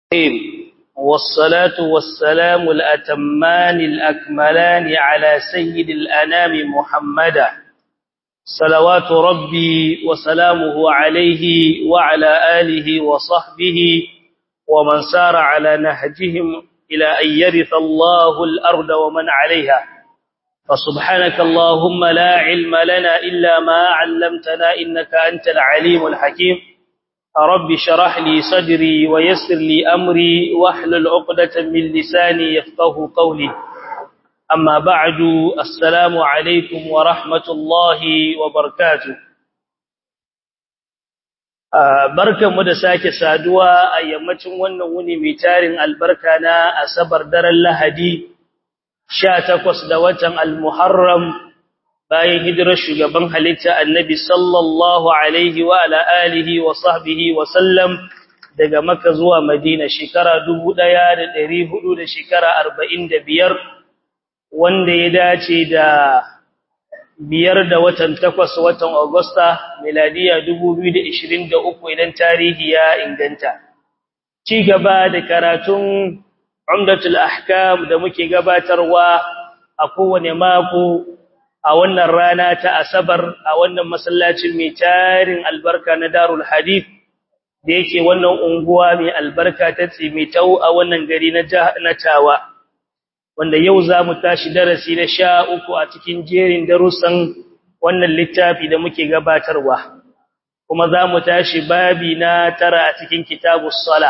والصلاة والسلام الأتمان الأكملان على سيد الأنام محمدا صلوات ربي وسلامه عليه وعلى آله وصحبه ومن سار على نهجهم إلى أن يرث الله الأرض ومن عليها فسبحانك اللهم لا علم لنا إلا ما علمتنا إنك أنت العليم الحكيم رب شرح لي صدري ويسر لي أمري واحلل عقدة من لساني يفقه قولي أما بعد السلام عليكم ورحمة الله وبركاته barkanmu da sake saduwa a yammacin wannan wuni mai tarin albarka na asabar daren Lahadi 18 da watan al-Muharram bayan hijirar shugaban halitta annabi sallallahu alaihi wa ala alihi wa sahbihi wa sallam daga Makka zuwa Madina shekara 1400 da shekara 45 wanda ya dace da 5 da watan 8 watan Agusta miladiya 2023 idan tarihi ya inganta ci gaba da karatun Umdatul Ahkam da muke gabatarwa a kowane mako a wannan rana ta Asabar a wannan masallacin mai tarin albarka na Darul Hadith da yake wannan unguwa mai albarka ta Tsimitau a wannan gari na Tawa wanda yau zamu tashi darasi na 13 a cikin jerin darussan wannan littafi da muke gabatarwa kuma zamu tashi babi na 9 a cikin kitabus salah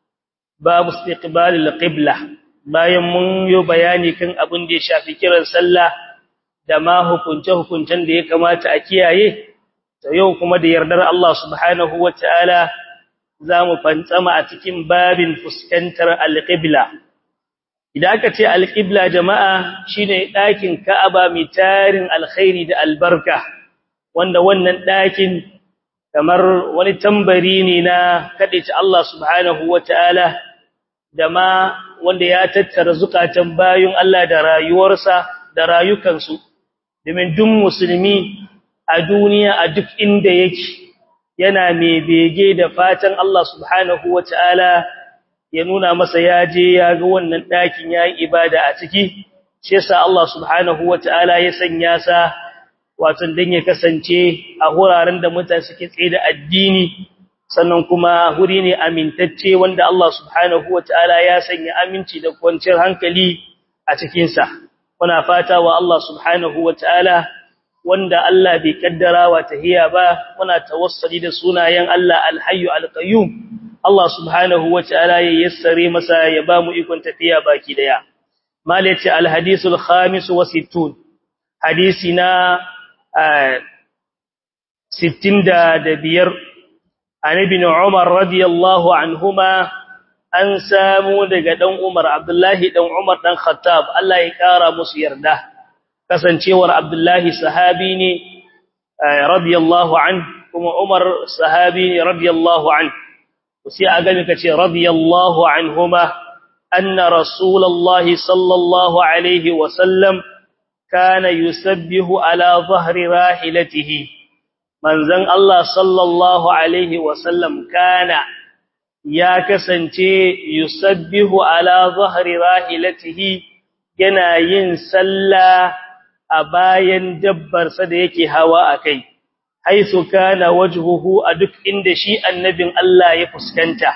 babu istiqbalil qibla bayan mun yi bayani kan abin da ya shafi kiran sallah da ma hukunce-hukuncen da ya kamata a kiyaye to yau kuma da yardar Allah subhanahu wataala zamu fantsama a cikin babin fuskantar al-qibla idan aka ce al-qibla jama'a shine ɗakin Ka'aba mai tarin alkhairi da albarka wanda wannan ɗakin kamar wani tambari ne na kadaita Allah subhanahu wataala da ma wanda ya tattara zukatan bayun Allah da rayuwarsa da rayukansu domin duk musulmi a duniya a duk inda yake yana mai bege da fatan Allah subhanahu wataala ya nuna masa yaje ya ga wannan ɗakin yayin ibada a ciki shi yasa Allah subhanahu wataala ya sanya sa wato dan ya kasance a wuraren da mutane suke tsaye da addini sannan kuma wuri ne amintacce wanda Allah subhanahu wataala ya sanya aminci da kwanciyar hankali a cikin sa muna fata wa Allah subhanahu wataala wanda Allah bai kaddara wa tahiya ba muna tawassuli da sunayen Allah al-hayyu al-qayyum Allah subhanahu wataala ya yassare masa ya ba mu ikon tafiya baki daya malati al-hadithul khamis wa 60 hadisi na 65 an ibn Umar radiyallahu anhuma an samu daga dan Umar Abdullahi dan Umar dan Khattab Allah ya kara musu yarda kasancewar Abdullahi sahabi ne radiyallahu anhu kuma Umar sahabi ne radiyallahu anhu sai a gani kace radiyallahu anhuma anna rasulullahi sallallahu alaihi wa sallam kana yusabbihu ala dhahri rahilatihi manzon Allah sallallahu alaihi wa sallam kana ya kasance yusabbihu ala dhahri rahilatihi yana yin sallah a bayan dabbar sa da yake hawa akai haisu kana wajhuhu a duk inda shi annabin Allah ya fuskanta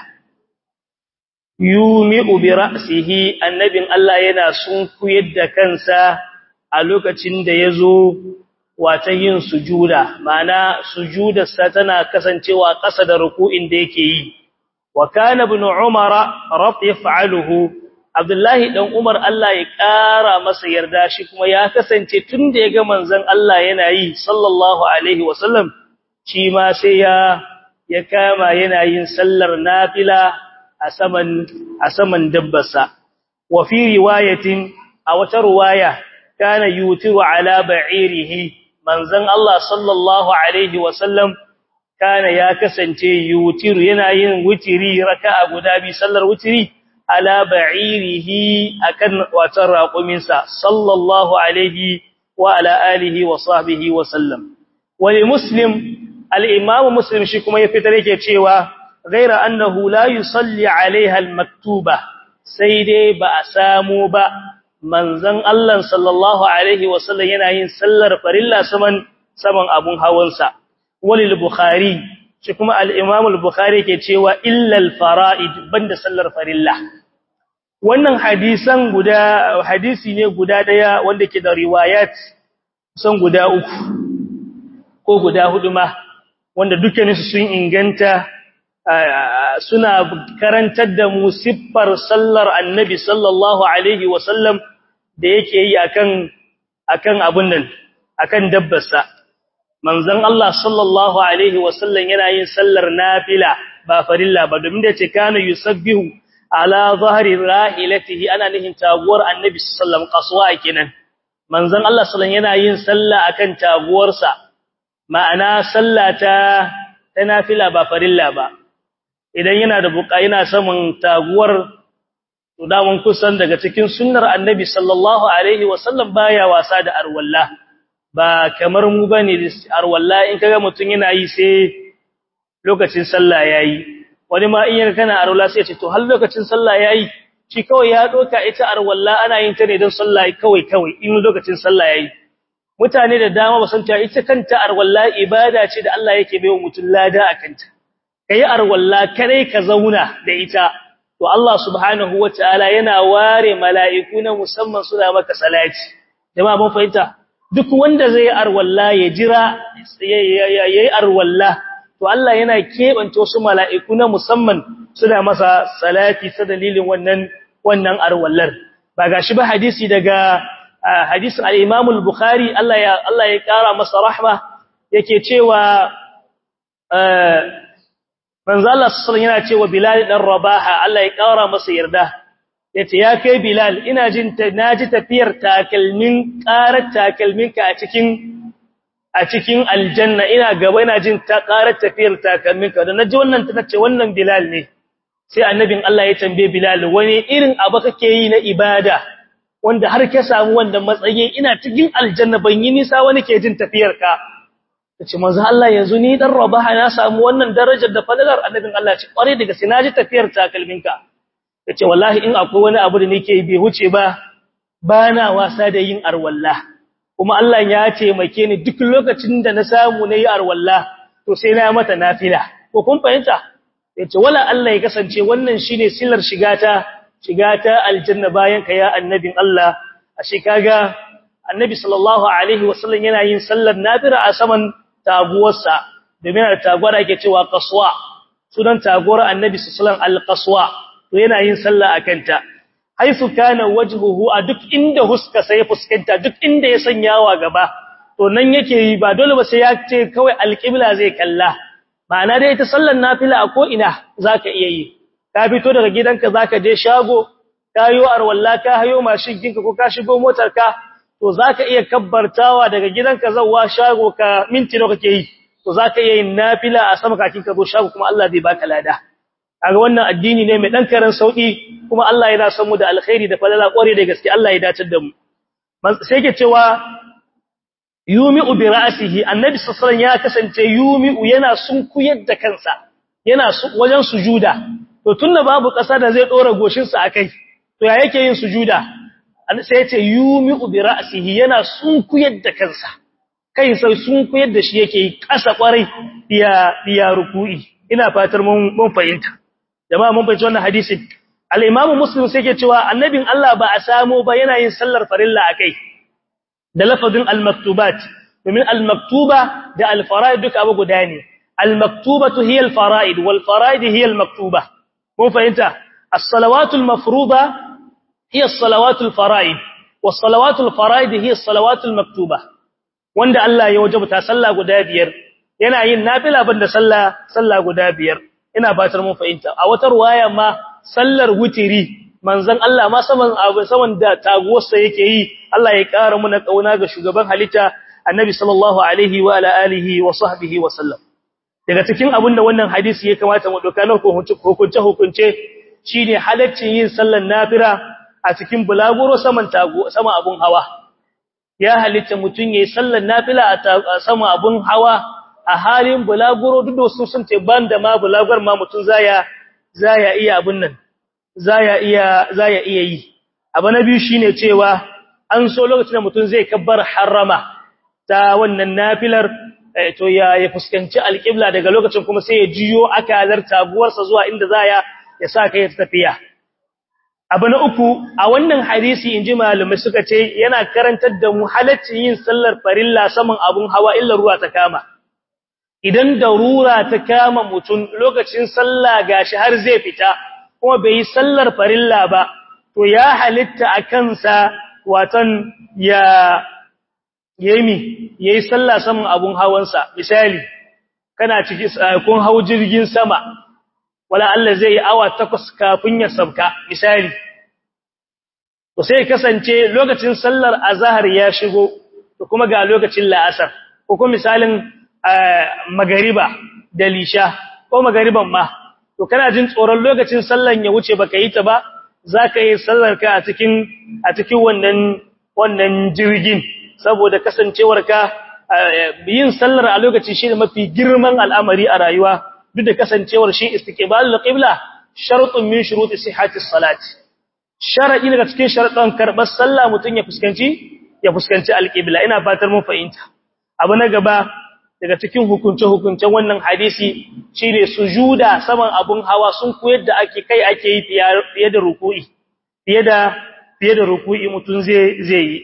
yumi'u bi ra'sihi annabin Allah yana sunkuyar da kansa a lokacin da yazo wata yin sujuda ma'ana sujudarsa tana kasancewa ƙasa da ruku'in da yake yi wa kana ibn umara yaf'aluhu abdullahi dan umar Allah ya ƙara masa yarda shi kuma ya kasance tunda ya ga manzon Allah yana yi sallallahu alaihi wasallam shi ma sai ya kama yana yin sallar nafila a saman dabbarsa wa fi riwayatin a wata riwaya kana yutiru ala ba'irihi manzon Allah sallallahu alaihi wasallam kana ya kasance yutiru yana yin witiri raka'a guda bi sallar witiri ala ba'irihi akan watan raquminsa sallallahu alaihi wa ala alihi wa sahbihi wa sallam wal muslim al-imam muslim shi kuma ya fitar yake cewa ghaira annahu la yusalli alaiha almaktuba sai dai ba a samu ba manzon Allah sallallahu alaihi wasallam yana yin sallar farilla saman abun hawansa walil bukhari shi kuma al-imam al-bukhari ke cewa illa al-fara'id banda sallar farilla wannan hadisi ne guda daya wanda ke da riwayat san guda uku ko guda hudu ma wanda dukkaninsu sun inganta suna karantar da mu siffar sallar annabi sallallahu alaihi wasallam da yake yi akan abun nan akan dabbarsa manzon Allah sallallahu alaihi wasallam yana yin sallar nafila ba farilla ba domin da ce kana yusabbihu ala zahri rahilatihi ana nihin taguwar annabi sallallahu alaihi wasallam qaswa kenan manzon Allah sallallahu yana yin sallah akan taguwarsa ma'ana sallata ta nafila ba farilla ba idan yana da yana saman taguwar to da mun kusan daga cikin sunnar annabi sallallahu alaihi wasallam baya wasa da arwalla ba kamar mu bane arwalla in kaga mutun yana yi sai lokacin sallah yayi wani ma in yana kana arwalla sai ya ce to har lokacin sallah yayi shi kawai ya doka ita arwalla ana yin ta ne don sallah kawai in lokacin sallah yayi mutane da dama ba san ta ita kanta arwalla ibada ce da Allah yake baiwa mutun lada akanta kai arwalla kare ka zauna da ita to Allah subhanahu wataala yana ware mala'iku na musamman suna maka salati jama'a mun fahimta duk wanda zai arwalla ya jira yayi arwalla to Allah yana kebance wasu mala'iku na musamman suna masa salati ta dalilin wannan arwallar ba gashi ba hadisi daga hadisin al-Imam al-Bukhari Allah ya kara masa rahma yake cewa manzo Allah sallallahu yana cewa Bilal dan Rabaha Allah ya kara masa yarda yace ya kai Bilal ina jin naji tafiyar karar takalminka a cikin aljanna ina gaba ina jin karar tafiyar takalminka da naji wannan tace wannan Bilal ne sai annabin Allah ya tambaye Bilal wani irin abu kake yi na ibada wanda har ka samu wannan matsayi ina cikin aljanna ban yi nisa wani ke jin tafiyarka tace manzo Allah yanzu ni dan Rabaha na samu wannan darajar da fadalar annabin Allah ce kware daga sai naji tafiyar takalminka yace wallahi in akwai wani abu da nake bai huce ba bana wasa da yin arwalla kuma Allah ya taimake ni duk lokacin da na samu nayi arwalla to sai na mata nafila ko kun fahimta yace wala Allah ya kasance wannan shine silar shigata aljanna bayan ka ya annabin Allah ashe kaga annabi sallallahu alaihi wasallam yana yin sallar nafila a saman taguwarsa domin taguwar ake cewa qaswa sunan taguwar annabi sallallahu alaihi al-qaswa to yana yin sallah akanta haifu kana wajhuhu a duk inda huska sai fuskanta duk inda ya sanyawa gaba to nan yake yi ba dole ba sai ya ce kawai alqibla zai kalla ma'ana dai ita sallar nafila a ko ina zaka iya yi ka fito daga gidanka zaka je shago kayo arwalla ka hayo mashin kinka ko ka shigo motarka to zaka iya kabbartawa daga gidanka zawwa shago ka minti nawa kake yi to zaka iya yin nafila a sama kakin ka zo shago kuma Allah zai baka lada kaga wannan addini ne mai dan karan sauki kuma Allah yana son mu da alkhairi da falala kware da gaske Allah ya dace da mu sai yake cewa yumi'u bi ra'sihi annabi sallallahu alaihi wasallam ya kasance yumi'u yana sunkuyar da kansa yana wajen sujuda to tunda babu kasa da zai dora goshin sa akai to ya yake yin sujuda sai ya ce yumi'u bi ra'sihi yana sunkuyar da kansa kai sai sunkuyar da shi yake kasa kwarai ya ruku'i ina fatar mun fahimta jama'a mun fahimci wannan hadisi al-Imam Muslim sai yake cewa annabin Allah ba a samu ba yana yin sallar farilla akai da lafazin al-maktubat domin al-maktuba da al-fara'id duka abu guda ne al-maktubatu hiya al-fara'id wal fara'id hiya al-maktuba mun fahimta as-salawatu al-mafruḍa hiya as-salawatu al-fara'id was-salawatu al-fara'id hiya as-salawatu al-maktuba wanda Allah ya wajabta sallah guda biyar yana yin nafila banda sallah guda biyar ina batar mun fahimta a wata ruwaya ma sallar wutiri manzon Allah ma saman da taguwarsa yake yi Allah ya ƙara muna kauna ga shugaban halitta annabi sallallahu alaihi wa ala alihi wa sahbihi wa sallam daga cikin abinda wannan hadisi ya kamata mu doka na hukunce shine halaccin yin sallar nafila a cikin bulaguro sama abun hawa ya halitta mutun yayin sallar nafila a sama abun hawa a halin bulaguro duk da sun ce banda ma bulagar ma mutun zaya iya abun nan zaya iya yi. Abu na biyu shine cewa an so lokacin da mutun zai kabbar harama ta wannan nafilar to ya fuskanci alqibla daga lokacin kuma sai ya jiyo akalar taguwarsa zuwa inda ya sa kai tafiya. Abu na uku a wannan hadisi inji malamai suka ce yana karantar da mu halaccin yin sallar farilla saman abun hawa illa ruwa ta kama. Idan darura ta kama mutum lokacin sallah gashi har zai fita kuma bai yi sallar farilla ba to ya halitta a kansa watan yayi sallah saman abun hawansa. Misali kana ciki kun hau jirgin sama wala Allah zai yi awa 8 kafin ya sabka misali to sai kasance lokacin sallar azhar ya shigo to kuma ga lokacin la'asar ko kuma misalin magariba da lisha ko magariban ma to kana jin tsoron lokacin sallan ya wuce baka yi ta ba zaka yi sallar ka a cikin wannan jirgin saboda kasancewar ka yin sallar a lokaci shine mafi girman al'amari a rayuwa duk da kasancewar shi istiqbalul qibla shartun min shuruti sihhati salati sharadi daga cikin sharadan karbar sallah mutun ya fuskanci alqibla ina fatar mun fahimta. Abu na gaba daga cikin hukuncen wannan hadisi shine sujuda saman abun hawa sun koyar da ake yi fiye da ruku'i fiye da ruku'i mutun zai yi.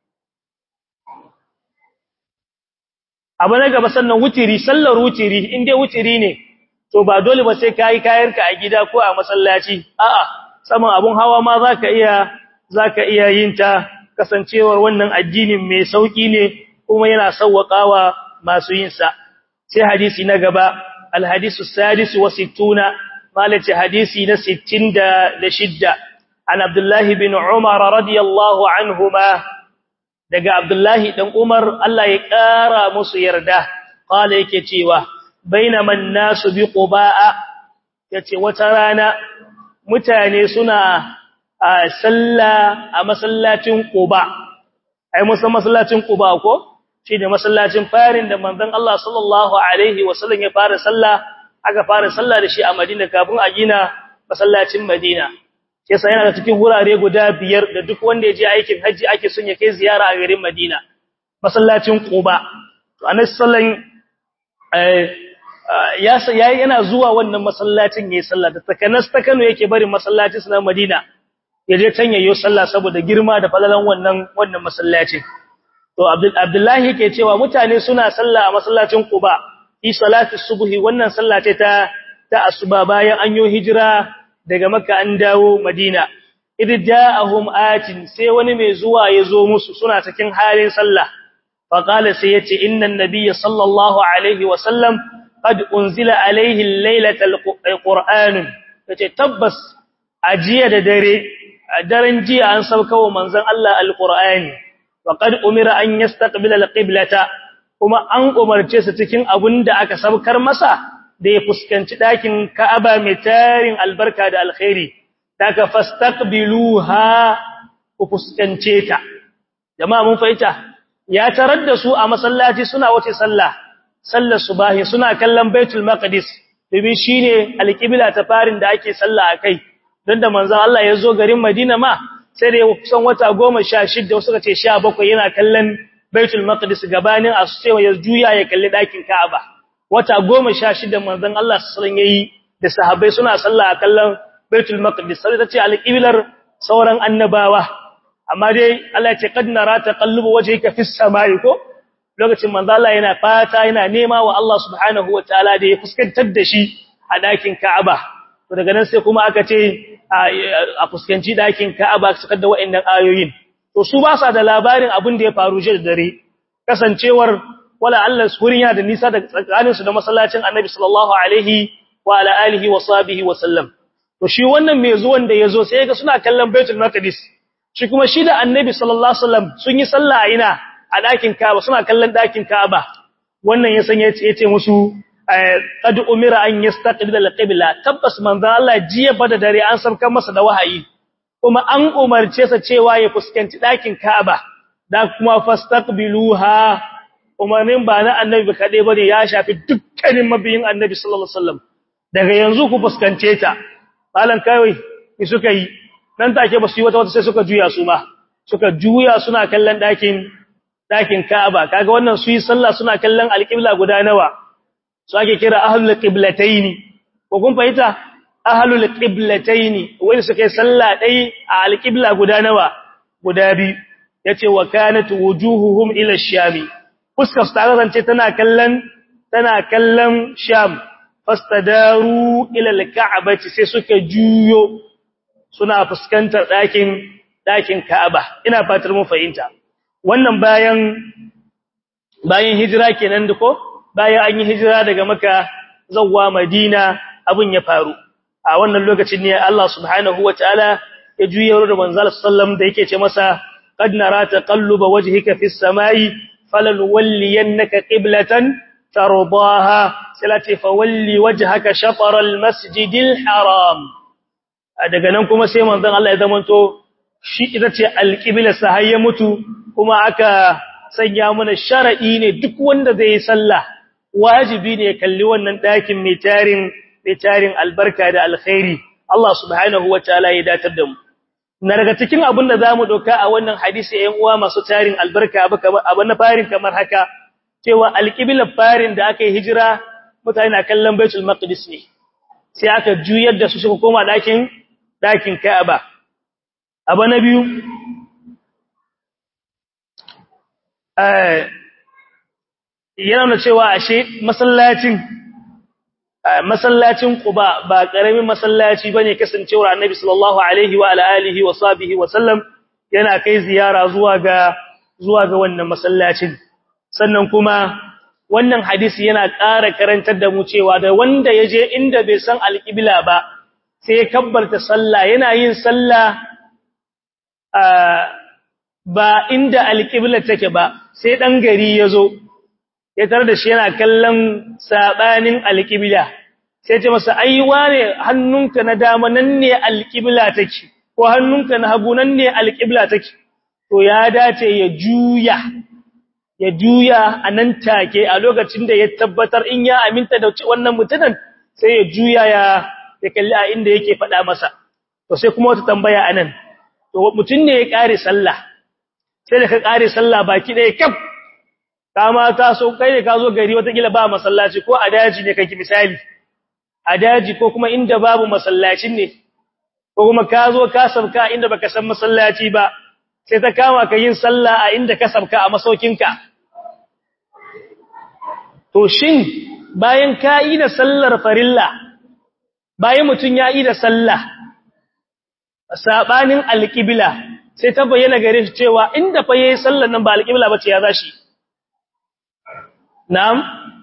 Abu na gaba sannan wutiri sallar wutiri inde wutiri ne to ba dole ba sai kai kayarka a gida ko a masallaci a'a saman abun hawa ma zaka iya yin ta kasancewar wannan addinin mai sauki ne kuma yana sauwakawa masu yin sa. Sai hadisi na gaba alhadisu sadis wa 60 malaci hadisi na 66 an Abdullah bin Umar radiyallahu anhuma daga Abdullah dan Umar Allah ya kara musu yarda qala yake cewa bainama an-nasu bi Quba yace wata rana mutane suna sallah a masallacin Quba ai masallacin Quba ko shi ne masallacin farin da manzon Allah sallallahu alaihi wasallam ya fara sallah aka fara sallah da shi a Madina kafin a gina masallacin Madina. Yasa yana da cikin wurare guda 5 da duk wanda ya je aikin haji ake son ya kai ziyara a garin Madina. Masallacin Quba. To Annabi sallallahu yana zuwa wannan masallacin yayin sallah da takanas ta Kano yake barin masallacin na Madina. Yaje can yayin sallah saboda girma da falalan wannan masallacin. To Abdullahi yake cewa mutane suna sallah a masallacin Quba fi salati subhi wannan sallah ce ta asuba bayan an yi hijira daga Makka an dawo Madina. Idja'ahum atin sai wani mai zuwa yazo musu suna cikin halin sallah. Fa qala sai yace innan nabiyya sallallahu alaihi wa sallam qad unzila alaihi al-lailatal qur'an. Yace tabbas ajiya da daren jiya an saukawa manzon Allah al-Qur'ani. وقد أمر أن يستقبل القبلة kuma an umarce su cikin abunda aka sabkar masa da ya fuskanci dakin Ka'aba mai tarin albarka da alkhairi daga fastaqbiluha ku fuskance ta. Jama'a mun fahimta ya tarar da su a masallaci suna wace sallar subahi suna kallon Baitul Maqdis domin shine alqibla ta farin da ake sallah akai dan da manzon Allah ya zo garin Madina ma sai da kusan wata 16 wasu suka ce 17 yana kallon Baitul Maqdis gabanin a su cewa ya juya ya kalli dakin Ka'aba wata 16 manzon Allah sallallahu alaihi wasallam yayi da sahabbai suna sallah a kallon Baitul Maqdis sai ta ce alqiblar sauran annabawa amma dai Allah ya ce qad nara taqallubu wajhika fis samai ko lokacin manzon Allah yana fata yana nema wa Allah subhanahu wataala da ya fuskantar da shi a dakin Ka'aba to daga nan sai kuma aka ce a fuskanci dakin Ka'aba suka da waɗannan ayoyin to su ba sa da labarin abin da ya faru jiya da dare kasancewar wala Allah surin yana da nisa da tsakanin su da masallacin Annabi sallallahu alaihi wa ala alihi wa sahbihi wa sallam to shi wannan mai zuwan da yazo sai ga suna kallon Baitul Maqdis shi kuma shi da Annabi sallallahu alaihi wasallam sun yi sallah a ina a dakin Ka'aba suna kallon dakin Ka'aba wannan ya san yace musu qad umira an yastaqbila al-qibla tabbas manzo Allah jiya bada dare an sabkan masa da wahayi kuma an umarce sa cewa ya fuskanci dakin Ka'aba da kuma fastaqbiluha umarnin ba na annabi kadai bane ya shafi dukkanin mabiyin annabi sallallahu alaihi wasallam daga yanzu ku fuskance ta malan kai ki suka yi nan take ba su yi wata sai suka juya su ma suka juya suna kallon dakin Ka'aba kaga wannan su yi sallah suna kallon alqibla guda nawa su ake kira ahlul qiblataini ko kun fahimta ahlul qiblataini wanda suka yi sallah dai a alqibla guda nawa guda biyu yace wa kanat wujuhuhum ila ash-shami fuskar su ta kasance tana kallon sham fastadaru ila al-ka'bati sai suka juyo suna fuskantar dakin Ka'aba ina fatar mun fahimta wannan bayan hijira kenan duko bayan an yi hijira daga Makka zuwa Madina abun ya faru a wannan lokacin ne Allah subhanahu wataala ya juyo da manzal sallam da yake ce masa qad nara taqalluba wajhika fis samai falanwalliyannaka qiblatan tardaha salati fawalli wajhaka shatr al masjidil haram daga nan kuma sai manzon Allah ya zamanto shi ita ce alqibla sa ya mutu kuma aka sanya mana shar'i ne duk wanda zai yi sallah wajibi ne ya kalli wannan dakin mai tarin albarka da alkhairi Allah subhanahu wataala ya datar da mu na daga cikin abin da zamu doka a wannan hadisi ɗan uwa masu tarin albarka abu na farin kamar haka cewa alqiblar farin da aka yi hijira mutane na kallon Baitul Maqdis ne sai aka juyar da su suka koma dakin Ka'aba abu na biyu yana cewa ashe masallacin Quba ba karamin masallaci bane kasancewar Annabi sallallahu alaihi wa alihi wa sahbihi wa sallam yana kai ziyara zuwa ga wannan masallacin sannan kuma wannan hadisi yana ƙara karantar da mu cewa da wanda yaje inda bai san alqibla ba sai ya kabbarta sallah yana yin sallah ba inda alqibla take ba sai dan gari yazo ya tar da shi yana kallon sabanin alqibla sai ce masa ai wane hannunka na dama nan ne alqibla take ko hannunka na hagu nan ne alqibla take to ya dace ya juya anan take a lokacin da ya tabbatar in ya aminta da wannan mutumin sai ya juya ya kalli a inda yake faɗa masa to sai kuma wata tambaya anan to mutun ne ya kare sallah sai da ka kare sallah baki ɗaya kaf kama ta so kai ne ka zo gari watakila ba masallaci ko a daji ne kake misali a daji ko kuma inda babu masallacin ne ko kuma ka zo ka sabka inda baka san masallaci ba sai ta kama ka yin sallah a inda ka sabka a masaukinka to shin bayan ka yi da sallar farilla bayan mutun ya yi da sallah sabanin alqibla sai ta bayyana gare shi cewa inda fa yayi sallar nan ba alqibla bace ya zashi na'am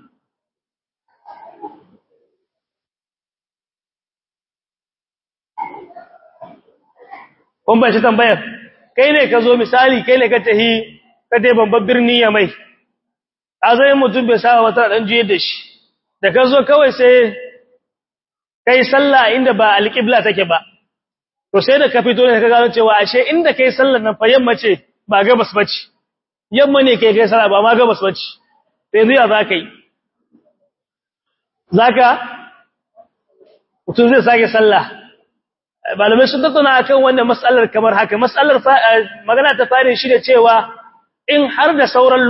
kun ba shi tambayar kai ne ka zo misali kai ne ka tahi ka dai babban birni ya mai azai mutum bai saba wata dan juyar da shi da ka zo kawai sai kai sallah inda ba alqibla take ba to sai da ka fito ne ka gano cewa ashe inda kai sallar nan fa yamma ce ba gabas bace yamma ne kai sallah ba ma gabas bace sai yanzu ya zaka yi zaka mutum zai sake sallah malamai sun tattauna akan wannan mas'alar kamar haka mas'alar magana ta farin shi da cewa in har da sauran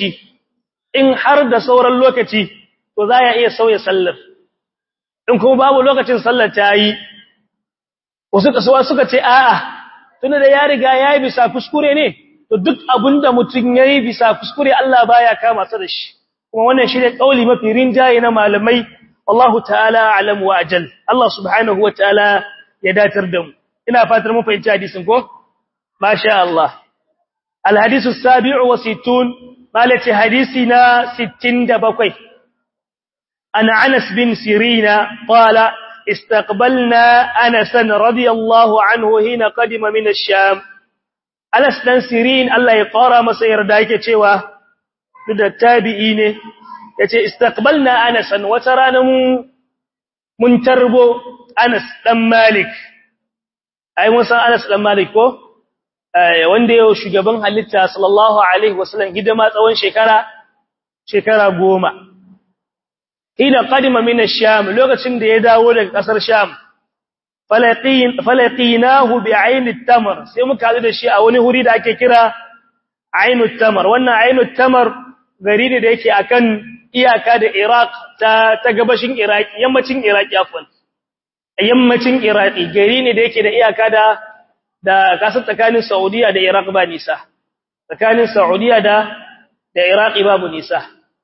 lokaci to za ya iya sauya sallar in kuma babu lokacin sallar ta yi wasu kasuwa suka ce a'a tunda da ya riga yayi bisa kuskure ne to duk abinda mutum yayi bisa kuskure Allah baya kama sa da shi kuma wannan shi ne kauli mafi rinjaye na malamai wallahu ta'ala a'lam wa ajal Allah subhanahu wa ta'ala ya datar da mu ina fatar mun fahimci hadisin ko masha Allah alhadisu as-sabi'u wa sittun malati hadisina 67 ana Anas bin Sirina qala استقبلنا أنسا رضي الله عنه هنا قدم من الشام أنس بن سيرين الله يقارى مسير دايك تشوا ضد التابعين يتي استقبلنا أنسا وترانا من تربو أنس بن مالك أي موسى أنس بن مالك ko wanda yau shugaban halitta sallallahu alaihi wasallam hidima tsawon shekara shekara 10 ina qadima min ash-sham lokacin da ya dawo daga kasar sham falaqinahu bi'ayn at-tamr sai muka hadu da shi a wani huri da ake kira ayn at-tamr wannan ayn at-tamr gari ne da yake akan iyaka da Iraq ta gabashin Iraq yammacin Iraq afwan yammacin Iraq gari ne da yake da iyaka da kasar tsakanin Saudiya da Iraq ba nisa tsakanin Saudiya da Iraq babu nisa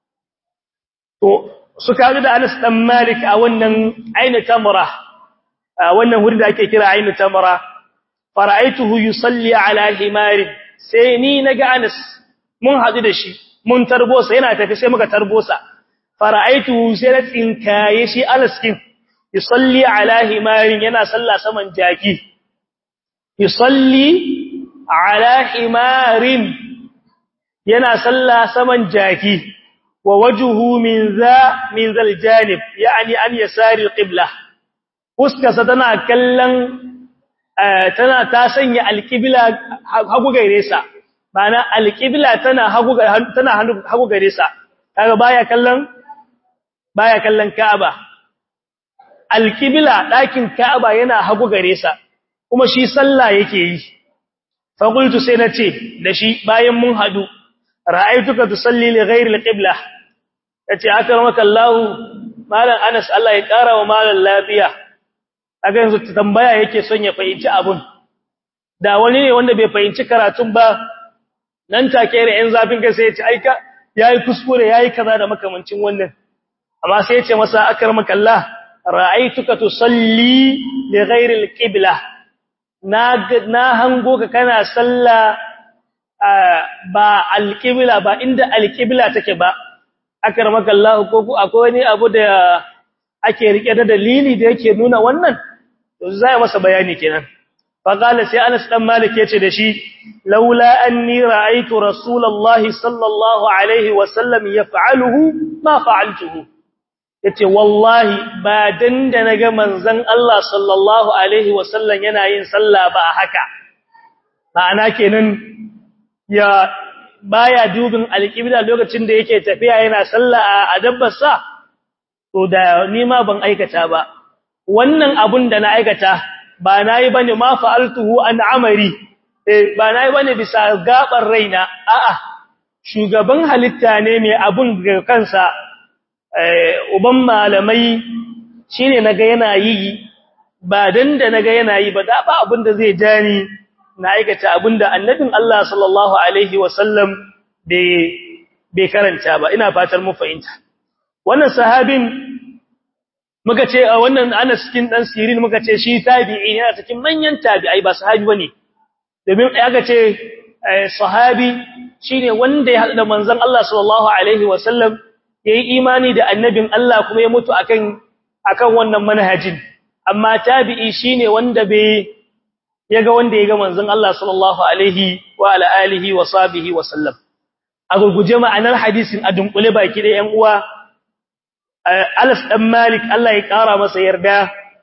to suka hadu da Anas dan Malik a wannan ayn tamra wannan wurin da ake kira ayn tamra fara'aituhu yusalli ala himar sai ni naga Anas mun hadu da shi mun tarbosa yana tafi sai muka tarbosa fara'aituhu sai na tsinkaye shi alaskin yusalli ala himarin yana sallah saman jaki yusalli ala himarin yana sallah saman jaki wa wajhuhu min zal janib yani an yasari alqibla uskasa tana kallon tana ta sanya alqibla hagu gaire sa bana alqibla tana hagu gare sa kaga baya kallon Ka'aba alqibla dakin Ka'aba yana hagu gare sa kuma shi sallah yake yi fa qultu sai nace da shi bayan mun hadu ra'aytuka tusalli li ghairi alqibla yace akramaka Allah malan Anas Allah ya kara wa malan lafiya kaga yanzu tambaya yake son ya fahimci abun da wani ne wanda bai fahimci karatun ba nan take da yan zafin kai sai ya ce aika yayi kuskure yayi kaza da makamancin wannan amma sai ya ce masa akramaka Allah ra'aytuka tusalli li ghairi alqibla na hango ka kana salla ba alqibla ba inda alqibla take ba akramaka Allah ko akwai wani abu da ake rike da dalili da yake nuna wannan to zai masa bayani kenan فقال سي انس بن مالك yace da shi laula anni ra'aytu rasulullahi sallallahu alaihi wasallam yaf'aluhu ma fa'altuhu yace wallahi ba dan da naga manzon Allah sallallahu alaihi wasallam yana yin sallah ba haka ma'ana kenan ya baya dubin alqibla lokacin da yake tafiya yana sallah a dabbarsa to da ni ma ban aikata ba wannan abun da na aikata ba nayi bane ma fa'altuhu an amari ba nayi bane bisa gaban raina a'a shugaban halitta ne mai abun ga kansa uban malamai shine naga yana yi ba dan da naga yana yi ba da ba abun da zai jani na aikata abun da annabin Allah sallallahu alaihi wasallam bai karanta ba ina fatar mu fahimta wannan sahabin muka ce a wannan Anas cikin dan Sirin muka ce shi tabi'i yana cikin manyan tabi'ai ba sahabi bane domin aka ce sahabi shine wanda ya hada da manzon Allah sallallahu alaihi wasallam yayi imani da annabin Allah kuma ya mutu akan wannan manhajin amma tabi'i shine wanda yaga wanda yaga manzon Allah sallallahu alaihi wa ala alihi wa sahbihi wa sallam a gurguje ma'anar hadisin a dunkule baki da ƴan uwa Anas dan Malik Allah ya kara masa yarda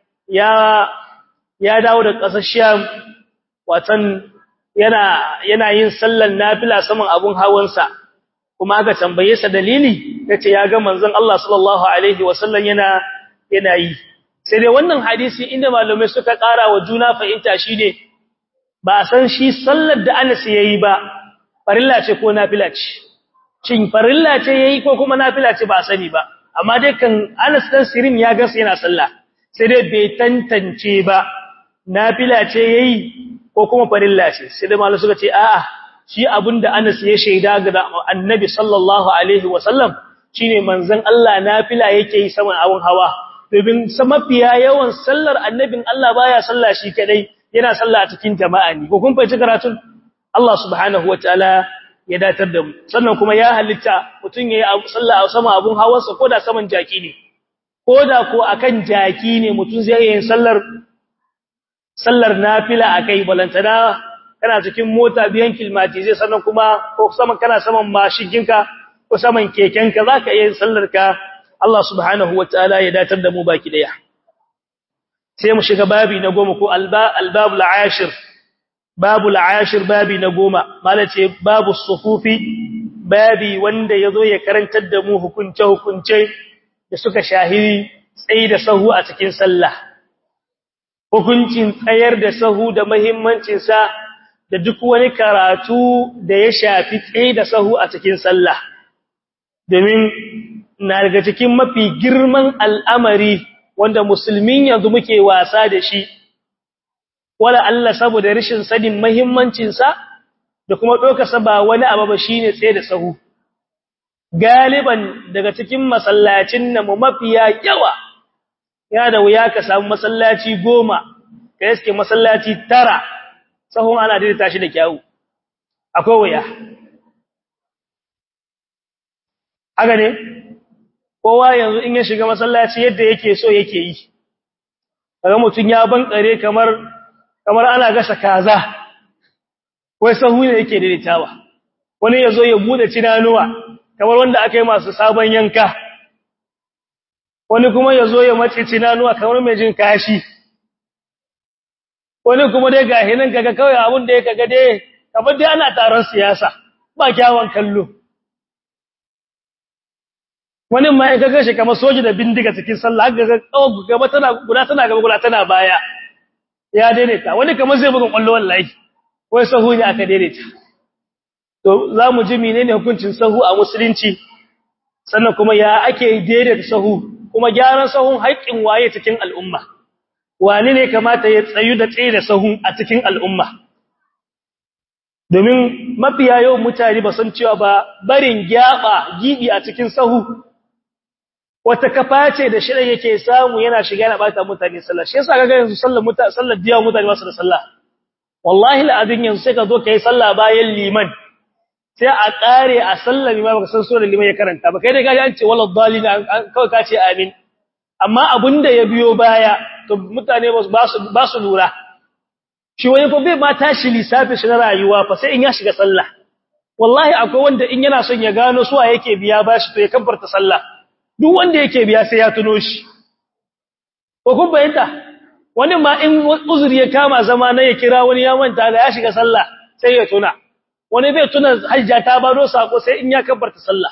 ya dawo da ƙasar Sham watan yana yin sallar nafila saman abun hawansa kuma aka tambaye sa dalili yace ya ga manzon Allah sallallahu alaihi wasallam yana yi sai dai wannan hadisi inda malamai suka kara wa juna fahimta shine ba san shi sallar da Anas yayi ba farilla ce ko nafila ce shin farilla ce yayi ko kuma nafila ce ba sani ba amma dai kan Anas dan Sirin ya ga yana sallah sai dai bai tantance ba nafila ce yayi ko kuma farilla ce sai dai malamai suka ce a'a shi abinda Anas ya shaida ga Annabi sallallahu alaihi wasallam shine manzon Allah nafila yake yi saman abun hawa domin mafiya yawan sallar annabin Allah baya sallah shi kadai yana sallah a cikin jama'a ne ko kun fahimci karatun Allah subhanahu wataala ya datar da mu sannan kuma ya halitta mutun yayi sallah a sama abun hawarsa koda saman jaki ne koda ko akan jaki ne mutun zai yi sallar nafila akai balantana kana cikin mota biyan kilmati zai sannan kuma ko saman kana saman mashiginka ko saman kekenka zaka yi sallar ka Allah subhanahu wataala ya datar da mu baki daya sai mu shiga babi na 10 ko albabul ashir babul ashir babi na 10 malace babu sufufi babi wanda yazo ya karantar da mu hukunce da suka shahiri tsayi da sahu a cikin sallah hukuncin tsayar da sahu da muhimmancin sa da duk wani karatu da ya shafi tsayi da sahu a cikin sallah domin na daga cikin mafi girman al'amari wanda musulmin yanzu muke wasa da shi wala Allah saboda rashin sanin muhimmancin sa da kuma dokarsa ba wani abu ba shine tsaye da sahu galiban daga cikin masallacin nan mafiya yawa ya da wuya ka samu masallaci 10 ka iske masallaci 9 sahun ana daidaita shi da kyawu akwai wuya haka ne kowa yanzu in ya shiga masallaci yadda yake so yake yi kaga mutun ya bankare kamar ana gasa kaza wai sahu ne yake daidaitawa wani yazo ya bude cinanuwa kamar wanda aka yi masu sabon yanka wani kuma yazo ya mace cinanuwa kamar mai jin kashi wani kuma dai gahi nan kaga kawai abun da ya kaga dai kamar dai ana taron siyasa ba kyawun kallo wani ma ya kaga shi kamar soji da bindiga cikin sallah kaga gaba tana gaba tana baya ya daidaita wani kamar zai buga kwallo wallahi wai sahu ne aka daidaita to zamu ji menene hukuncin sahu a musulunci sannan kuma ya ake daidaita sahu kuma gyaran sahun haƙƙin waye cikin al'umma wani ne kamata ya tsayu da tsaye da sahu a cikin al'umma domin mafiya yau mutane ba san cewa ba barin gibi a cikin sahu wata kafa ce da shirin yake samu yana shiga yana bata mutane sallah shi yasa kaga yanzu sallar diya mutane ba su da sallah wallahi al'adun yanzu sai ka zo kai sallah bayan liman sai a kare a sallar liman baka san sunan liman ya karanta ba kai dai kaji an ce wallahi dalil kawai ka ce amin amma abinda ya biyo baya to mutane ba su lura shi wani fa bai ma tashi lissafi shi na rayuwa fa sai in ya shiga sallah wallahi akwai wanda in yana son ya gano suwa yake biya bashi to ya kabbarta sallah duk wanda yake biya sai ya tuno shi ko kun bayyana wani ma in uzuri ya kama zama na ya kira wani ya manta da ya shiga sallah sai ya tuna wani bai tuna hajja ta bado sako sai in ya kabbarta sallah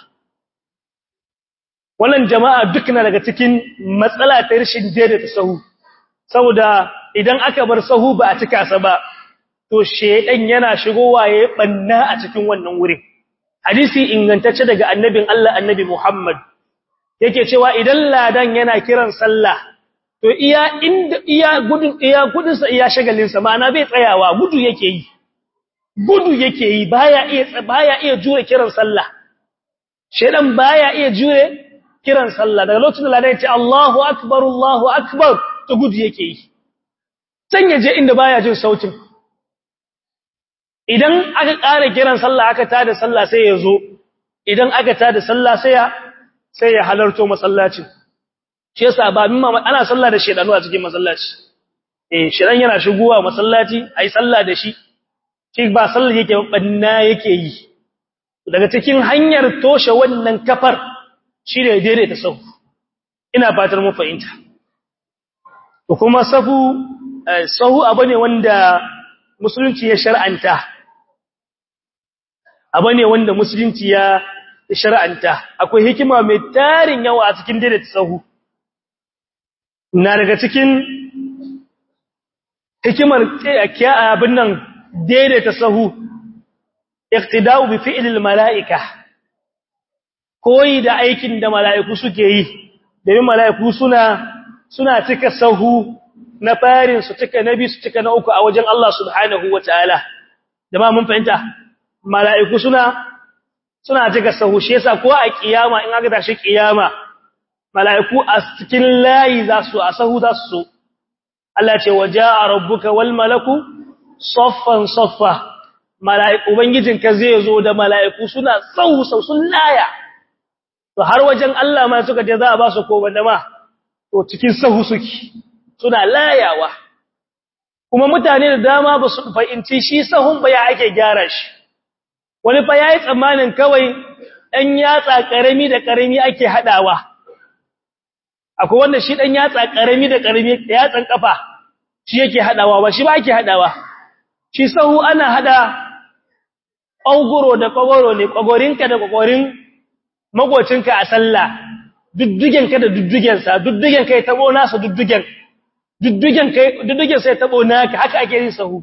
wannan jama'a duk na daga cikin matsala ta rashin daidaita sahu saboda idan aka bar sahu ba a cika sa ba to shedan yana shigowa ya banna a cikin wannan wurin hadisi ingantacce daga annabin Allah annabi Muhammad yake cewa idan ladan yana kiran sallah to iya gudun sa iya shagalin sa ma'ana bai tsayawa gudu yake yi baya iya jure kiran sallah shedan baya iya jure kiran sallah daga lokacin da ladan ya ce Allahu akbar to gudu yake yi san yaje inda baya jin sautin idan aka ƙara kiran sallah aka tada sallah sai ya zo idan aka tada sallah sai ya halarto masallacin shi yasa ba min ana sallah da shedanu a cikin masallaci shedan yana shigowa masallaci ai sallah da shi ba sallah yake banna yake yi daga cikin hanyar toshe wannan kafar shine daidaita sahu ina fatar mun fahimta to kuma sahu abane wanda musulunci ya shar'anta abane wanda musulunci ya shar'anta akwai hikima mai tarin yawa a cikin daidaita sahu na daga cikin hikimar abin nan daidaita sahu iqtida'u bi fi'lil mala'ika koyi da aikin da mala'iku suke yi domin mala'iku suna cika sahu na farin su cika nabi su cika na uku a wajen Allah subhanahu wataala jama'a mun fahimta mala'iku suna cika sahu shi yasa ko a kiyama in aka tashi kiyama mala'iku a cikin layi za su a sahu za su Allah ce waja'a rabbuka wal malaku saffan saffa mala'iku ubangijinka zai zo da mala'iku suna sahu sun laya to har wajen Allah ma suka je za a ba su ko banda ma to cikin sahu suke suna layawa kuma mutane da dama ba su fahimci shi sahun ba ya ake gyara shi wani fa yayi tsammanin kawai dan yatsa karami da karami ake hadawa akwai wanda shi dan yatsa karami da karami yatsan kafa shi yake hadawa ba shi ba ake hadawa shi sahu ana hada ƙogoro da ƙogoro ne, ƙogorinka da ƙogorin magocinka a sallah, duddugenka da duddugensa, duddugenka ya tabo nasa duddugen sai tabo naka, haka ake yin sahu.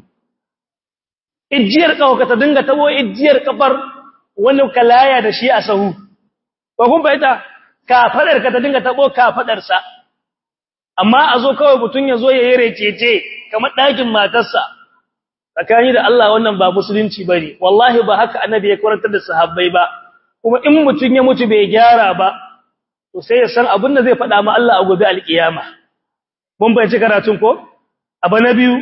Ijiyar ƙafa ta dinga tabo ijiyar ƙafar wani kalaya da shi a sahu. Ba kun fahimta, kafaɗarka ta dinga tabo kafaɗarsa. Amma a zo kawai mutum ya zo ya yi recece kamar ɗakin matarsa. Tsakani da Allah wannan ba musulunci bane, wallahi ba haka annabi ya karantar da sahabbai ba. Kuma in mutum ya mutu bai gyara ba, to sai ya san abin da zai faɗa ma Allah a gobe alkiyama. Mun bayyana karatun ko? Abu na biyu,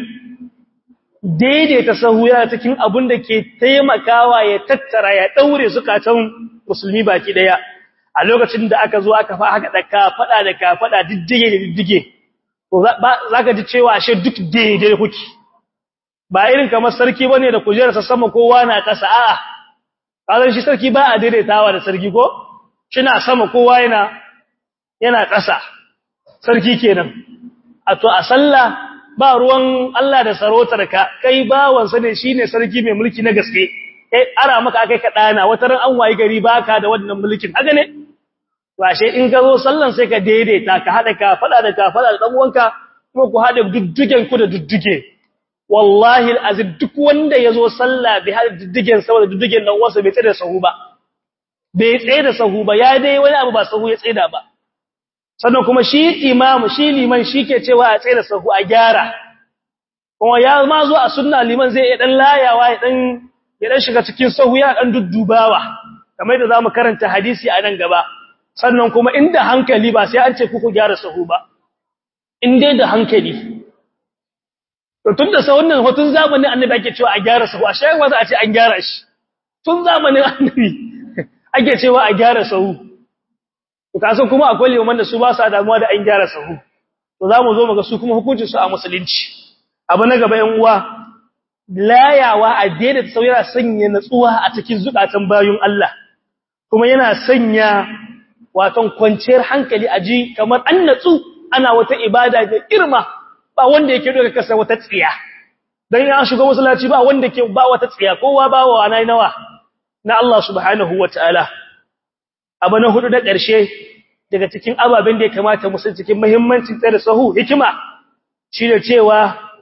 daidaita sahu yana cikin abin da ke taimakawa ya tattara ya daure zukatan musulmi baki daya. A lokacin da aka zo aka fa haka da kafada diddige, to zaka ji cewa ashe duk daidai kuke. Ba irin kamar sarki bane da kujerarsa sama kowa na kasa, a'a. Kazan shi sarki ba a daidaitawa da sarki ko? Shina sama kowa yana kasa. Sarki kenan. A to a sallah ba ruwan Allah da sarotarka, kai bawansa ne shine sarki mai mulki na gaske. Kai ara maka akai ka dana, wata ran an wayi gari baka da wannan mulkin. Haka ne? Washe in ka zo sallan sai ka daidaita, ka hada ka fada da dan uwanka, kuma ku hada duddugen ku da dudduge. Wallahi alazim duk wanda yazo sallah bi hada duddugen saboda duddugen dan uwansa bai tsaye da sahu ba. Bai tsaye da sahu ba, ya dai wani abu ba sahu ya tsaida ba. Sannan kuma shi imamu, shi liman shi ke cewa a tsaye da sahu a gyara. Kuma ya ma zo a sunna liman zai iya dan layawa ya dan shiga cikin sahu ya dan duddubawa. Kamar da zamu karanta hadisi a nan gaba. Sannan kuma inda hankali ba sai an ce ku gyara sahu ba. In dai da hankali. To tunda sahun nan hotun zamanin annabi ake cewa a gyara sahu, a shayin wanda a ce an gyara shi. Tun zamanin annabi ake cewa a gyara sahu. To kasan kuma akwai liman da su ba sa damuwa da an gyara sahu. To zamu zo mu ga su kuma hukuncin su a musulunci. Abu na gaba yan uwa, layawa a daidaita sahu yana sanya natsuwa a cikin zukatan bayun Allah. Kuma yana sanya waton kwanciyar hankali a ji kamar an natsu ana wata ibada da girma, ba wanda yake doka kasa wata tsiya. Dan ya shiga masallaci ba wanda ke ba wata tsiya, kowa ba wa nawa na Allah subhanahu wataala. Abu na hudu da ƙarshe daga cikin ababen da ya kamata mu san cikin muhimmancin tsare sahu, hikima shi da cewa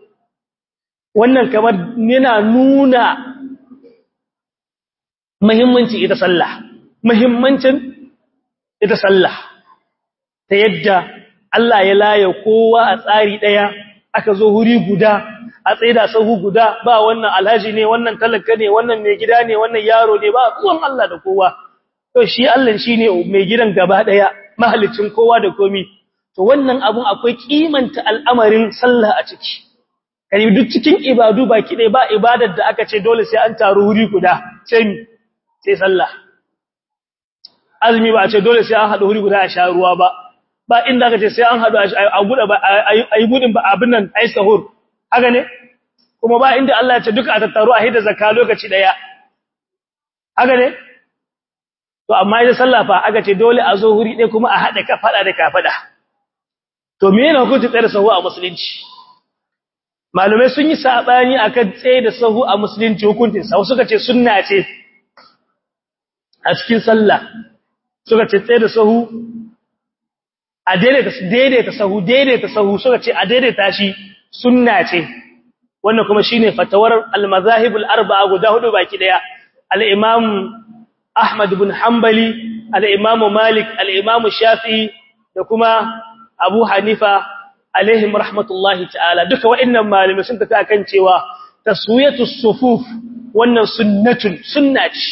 wannan kamar yana nuna muhimmancin ita sallah ta yadda Allah ya laye kowa a tsari daya, aka zo huri guda a tsaida sahu guda, ba wannan alhaji ne, wannan talaka ne, wannan mai gida ne, wannan yaro ne, ba ruwan Allah da kowa. To shi Allah shine mai gidan gaba daya, mahalicin kowa da komi. To wannan abun akwai kimanta al'amarin sallah a ciki. Kai duk cikin ibadu baki dai ba ibadar da aka ce dole sai an taru wuri guda, sai sallah. Azumi ba a ce dole sai an hadu wuri guda a sha ruwa ba. Ba inda aka ce sai an hadu a guda ba ayi gudin ba abin nan ai sahur. Haka ne? Kuma ba inda Allah ya ce duka a tattaru a hida zakka lokaci daya. Haka ne? To amma idan sallah fa aka ce dole a zo huri ɗaya kuma a haɗa kafada da kafada. To me yana hukunci tsaye da sahu a musulunci? Malumai sun yi sabani akan tsaye da sahu a musulunci hukuncin sa. Suka ce sunna ce a cikin sallah. Suka ce tsaye da sahu a daidaita sahu suka ce a daidaita shi sunna ce. Wannan kuma shine fatawar al-mazahib al-arba'a guda hudu baki daya. Al-Imam Ahmad ibn Hanbali, al-Imam Malik, al-Imam Shafi'i da kuma Abu Hanifa alaihim rahmatullahi ta'ala. Duka wa'annan malamai sun tafi akan cewa taswiyatus sufuf wannan sunna ce.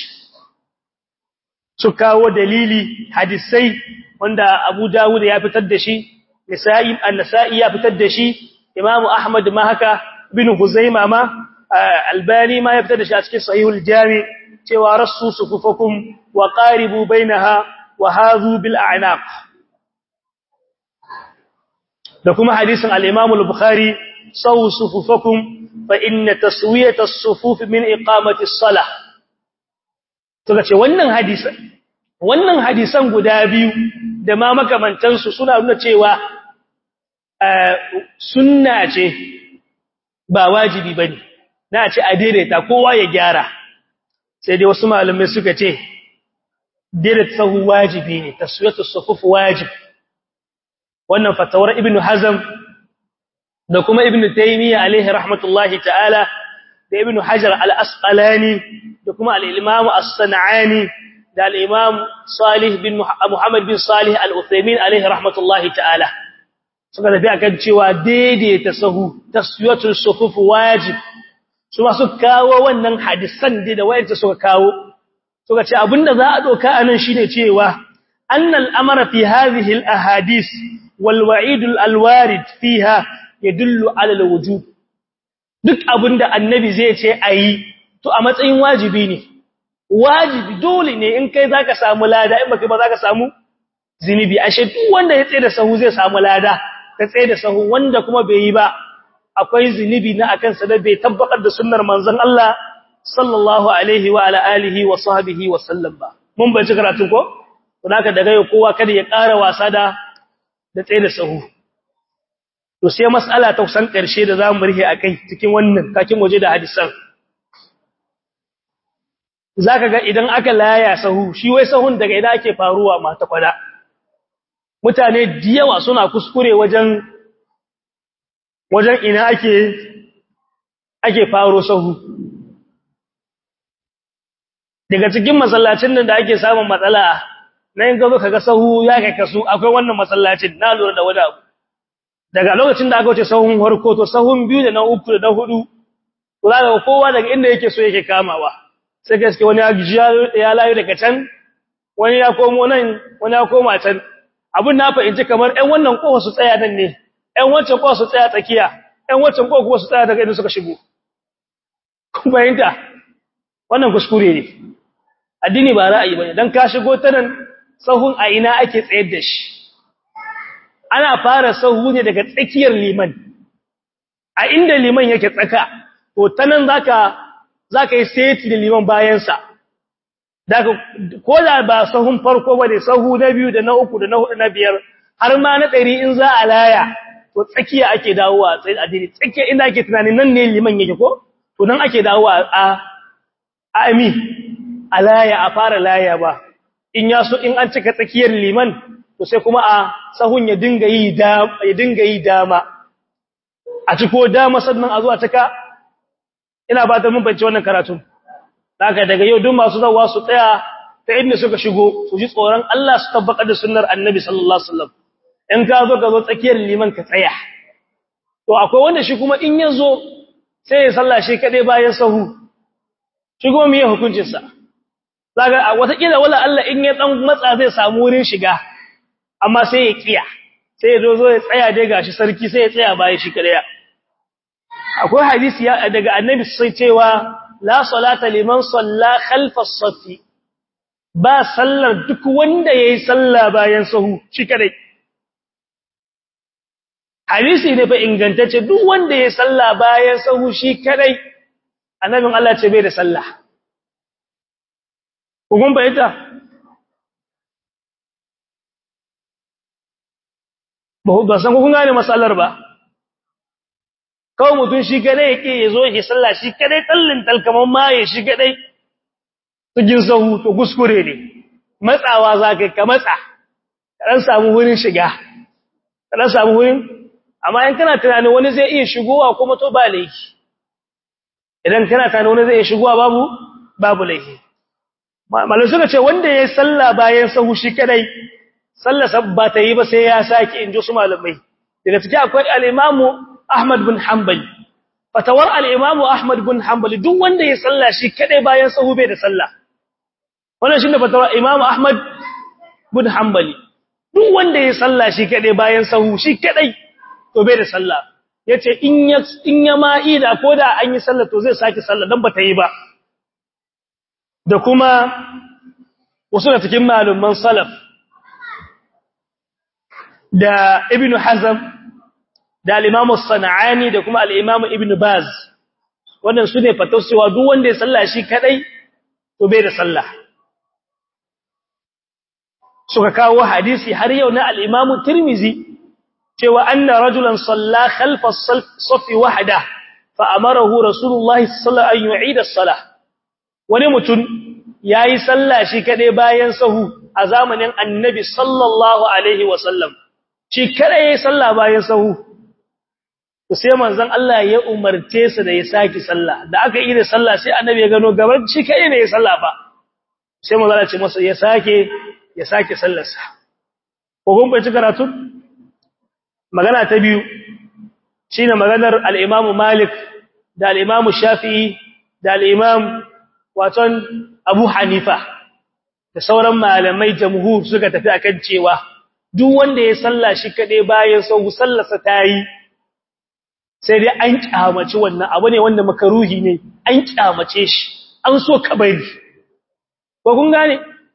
Su kawo dalili hadisai wanda Abu Dawud ya fitar da shi, An-Nasa'i ya fitar da shi, Imam Ahmad ma haka, Ibn Huzaimah ma, Albani ma ya fitar da shi a cikin Sahihul Jami' cewa rassu sufufakum wa qaribu bainaha wa hadhu bil a'naq. Da kuma hadisin al-Imam al-Bukhari sawu sufufakum fa inna taswiyata as-sufuf min iqamati as-salah. To kace wannan hadisan guda biyu da ma makamantan su suna nuna cewa sunna ce ba wajibi bane. Na ce a daidaita kowa ya gyara. sai dai wasu malamai suka ce daidaita sahu wajibi ne, taswiyatu sufuf wajib. Wannan fatawar Ibn Hazm da kuma Ibn Taymiyyah alaihi rahmatullahi ta'ala da Ibn Hajar al-Asqalani da kuma al-Imam as-San'ani da al-Imam Salih bin Muhammad bin Salih al-Uthaymeen alaihi rahmatullahi ta'ala suka tafi akan cewa daidaita sahu taswiyatul sufuf wajib. Su ma su kawo wannan hadisan da wayanta suka kawo suka ce abinda za a doka anan shine cewa annal amara fi hadhihi al-ahadith wal wa'id al-warid fiha yadullu ala al-wujub. Duk abinda annabi zai ce ayi to a matsayin wajibi ne, wajibi dole ne, in kai zaka samu lada, in baka ba zaka samu zinubi. Ashe duk wanda ya tsaye da sahu zai samu lada, ka tsaye da sahu wanda kuma bai yi ba akwai zinubi na akan sa da bai tabbatar da sunnar manzon Allah sallallahu alaihi wa ala alihi wa sahbihi wa sallam ba. Mun bace karatu ko don haka daga yau kowa kada ya ƙara wasa da tsaye da sahu. To sai mas'ala ta kusan ƙarshe da zamu rihe akai cikin wannan kakin waje da hadisan. Zaka ga idan aka laya sahu, shi wai sahun daga idan ake faruwa ma ta kwada. Mutane diyawa suna kuskure wajen ina ake faro sahu. Daga cikin masallacin nan da ake samun matsala, na yin gazo kaga sahu ya kai kasu, akwai wannan masallacin na lura da wani abu. Daga lokacin da aka wuce sahun harko to sahun biyu da na uku da na hudu, to za ga kowa daga inda yake so yake kamawa. Sai gaske wani ya layu daga can, wani ya komo nan, wani ya koma can. Abin na fahimci kamar ‘yan wannan kowa su tsaya nan ne, ‘yan wancan kowa su tsaya tsakiya, ‘yan wancan kowa kuma su tsaya daga inda suka shigo. Kun fahimta? Wannan kuskure ne. Addini ba ra'ayi ba ne, don ka shigo ta nan sahun a ina ake tsayar da shi. Ana fara sahu ne daga tsakiyar liman. A inda liman yake tsaka, to ta nan za ka yi seti da liman bayansa. Daga ko da ba sahun farko ba ne, sahu na biyu da na uku da na hudu na biyar, har ma na 100 in za a laya, to tsakiya ake dawowa a tsaye addini. Tsakiya inda ake tunanin nan ne liman yake ko? To nan ake dawowa a laya, a fara laya ba. In ya so in an cika tsakiyar liman, to sai kuma a sahun ya dinga yi dama. A ciko dama sannan a zuwa cika, ina ba ta mun bance wannan karatun. Haka daga yau duk masu zawa su tsaya ta inda suka shigo, su ji tsoron Allah su tabbata da sunnar Annabi sallallahu alaihi wasallam. In ka zo tsakiyar liman ka tsaya. To akwai wanda shi kuma in ya zo sai ya salla shi kadai bayan sahu. Shigo miye hukuncin sa. Zaka wata kila wala Allah in ya dan matsa zai samu wurin shiga. Amma sai ya kiya. Sai ya zo ya tsaya dai gashi sarki sai ya tsaya bayan shi kadai. Akwai hadisi daga Annabi sai cewa la salata liman salla khalfa as-safi, ba sallar duk wanda yayi salla bayan sahu shi kadai. Hadisi ne fa ingantacce, duk wanda yayi salla bayan sahu shi kadai annabin Allah ce bai da salla. Kun bayyana ba san kun gane masallar ba. Kawai mutum shi kadai yake yazo yake sallah shi kadai tallin talkaman maye shi kadai cikin sahu, to kuskure ne. Matsawa zaka ka matsa dan samu wurin shiga, dan samu wurin. Amma in kana tunanin wani zai iya shigowa kuma to ba laifi. Idan kana tunanin wani zai iya shigowa babu laifi. Malai suka ce wanda yayi sallah bayan sahu shi kadai, sallar ba ta yi ba sai ya saki, inji su malamai. Daga cikin akwai al-Imam Ahmad bin Hanbali. Fatawar al-Imam Ahmad bin Hanbali, duk wanda ya salla shi kadai bayan sahu bai da salla. Wannan shine fatawar Imam Ahmad bin Hanbali. Duk wanda ya salla shi kadai bayan sahu shi kadai to bai da salla. Yace in ya ma'ida koda an yi salla to zai saki salla dan bata yi ba. Da kuma wasu da cikin malaman salaf da Ibn Hazm da al-Imam as-San'ani da kuma al-Imam Ibn Baz, wannan su ne fatawsiwa duk wanda ya salla shi kadai to bai da salla. Suka kawo hadisi har yau na al-Imam Tirmidhi cewa anna rajulan salla khalfa as-saff wahda fa amarahu Rasulullahi sallallahu alaihi wasallam an yu'ida as-salah. wani mutum yayi sallah shi kade bayan sahu a zamanin annabi sallallahu alaihi wasallam shi kade yayi sallah bayan sahu to sai manzon Allah ya umarce su da ya saki sallah da aka yi da sallah sai annabi ya gano gaban shi kade ne ya sallah ba sai manzon Allah ya ce masa ya sake sallarsa ko kun bai ci karatu magana ta biyu shine maganar al-Imam Malik da al-Imam Shafi'i da al-Imam waton Abu Hanifa da sauran malamai jamhur suka tafi akan cewa duk wanda ya salla shi kade bayan sau sallarsa tayi sai dai an kyamace wannan abu ne wanda makaruhi ne an kyamace shi an so kabari ko kun gane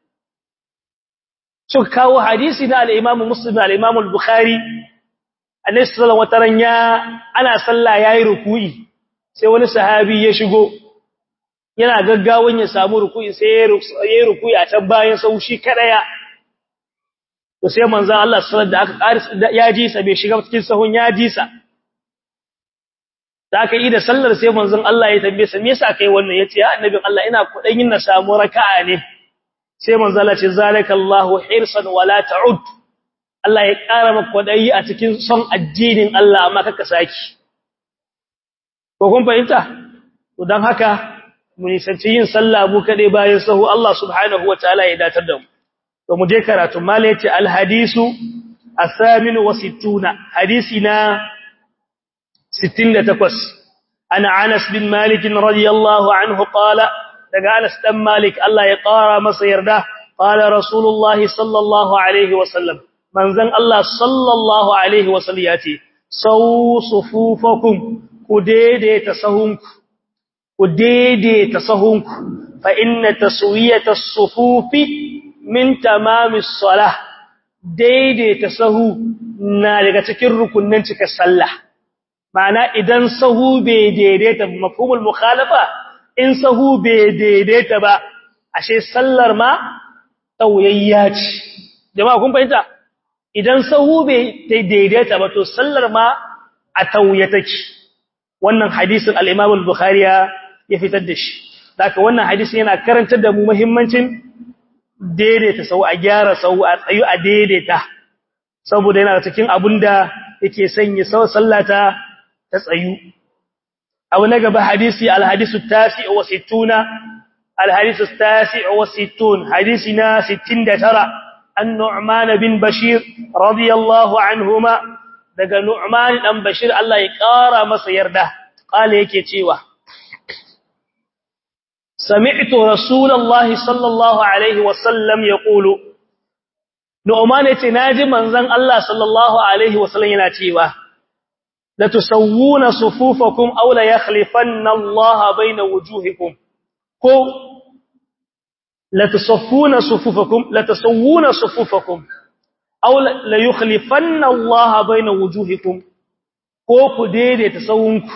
suka kawo hadisi na al-Imam Muslim da al-Imam al-Bukhari annabi sallallahu alaihi wasallam ana sallah yayi ruku'i sai wani sahabi ya shigo yana gaggawan ya samu ruku'i sai yayi ruku'i a can bayan sau shi kadaya to sai manzon Allah sallallahu da aka ƙarisa ya ji sa bai shiga cikin sahun ya ji sa da aka yi da sallar sai manzon Allah ya tambaye sa me yasa kai wannan yace ya annabin Allah ina kudayin na samu raka'a ne sai manzon Allah ce zalikallahu hirsan wala ta'ud Allah ya ƙara maka kudayi a cikin son addinin Allah amma kaka saki ko kun fahimta to dan haka mu nisanci yin sallah mu kade bayan sahu Allah subhanahu wataala ya datar da mu to mu je karatu malaiti alhadisu as-samin wa 60 hadisina 68 ana Anas bin Malik radiyallahu anhu qala daga Anas dan Malik Allah ya ƙara masa yarda qala Rasulullah sallallahu alaihi wasallam manzon Allah sallallahu alaihi wasallam yace sufufakum ku daidaita sahunku fa inna taswiyata as-sufufi min tamamis salah daidaita sahu na daga cikin rukunnan cikar sallah ma'ana idan sahu bai daidaita mafhumul mukhalafa in sahu bai daidaita ba ashe sallar ma tauyayya ce jama'a kun fahimta idan sahu bai daidaita ba to sallar ma a tauye take wannan hadisin al-Imam al-Bukhari ya fitar da shi haka wannan hadisin yana karantar da mu muhimmancin daidaita sau a gyara sau a tsayu a daidaita saboda yana cikin abinda yake sanya sallata ta tsayu abu na gaba hadisi al-hadisu tasi' wa 60 al-hadisu tasi' wa 60 hadisina 69 an-Nu'man bin Bashir radiyallahu anhuma daga Nu'man dan Bashir Allah ya kara masa yarda kale yake cewa سمعت رسول الله صلى الله عليه وسلم يقول نعمان تناجي منزن الله صلى الله عليه وسلم yana cewa la tusawwuna sufufakum aw la yakhlifanna Allah bayna wujuhikum ko la tusaffuna sufufakum aw la yukhlifanna Allah bayna wujuhikum ko ku daidaita sawunku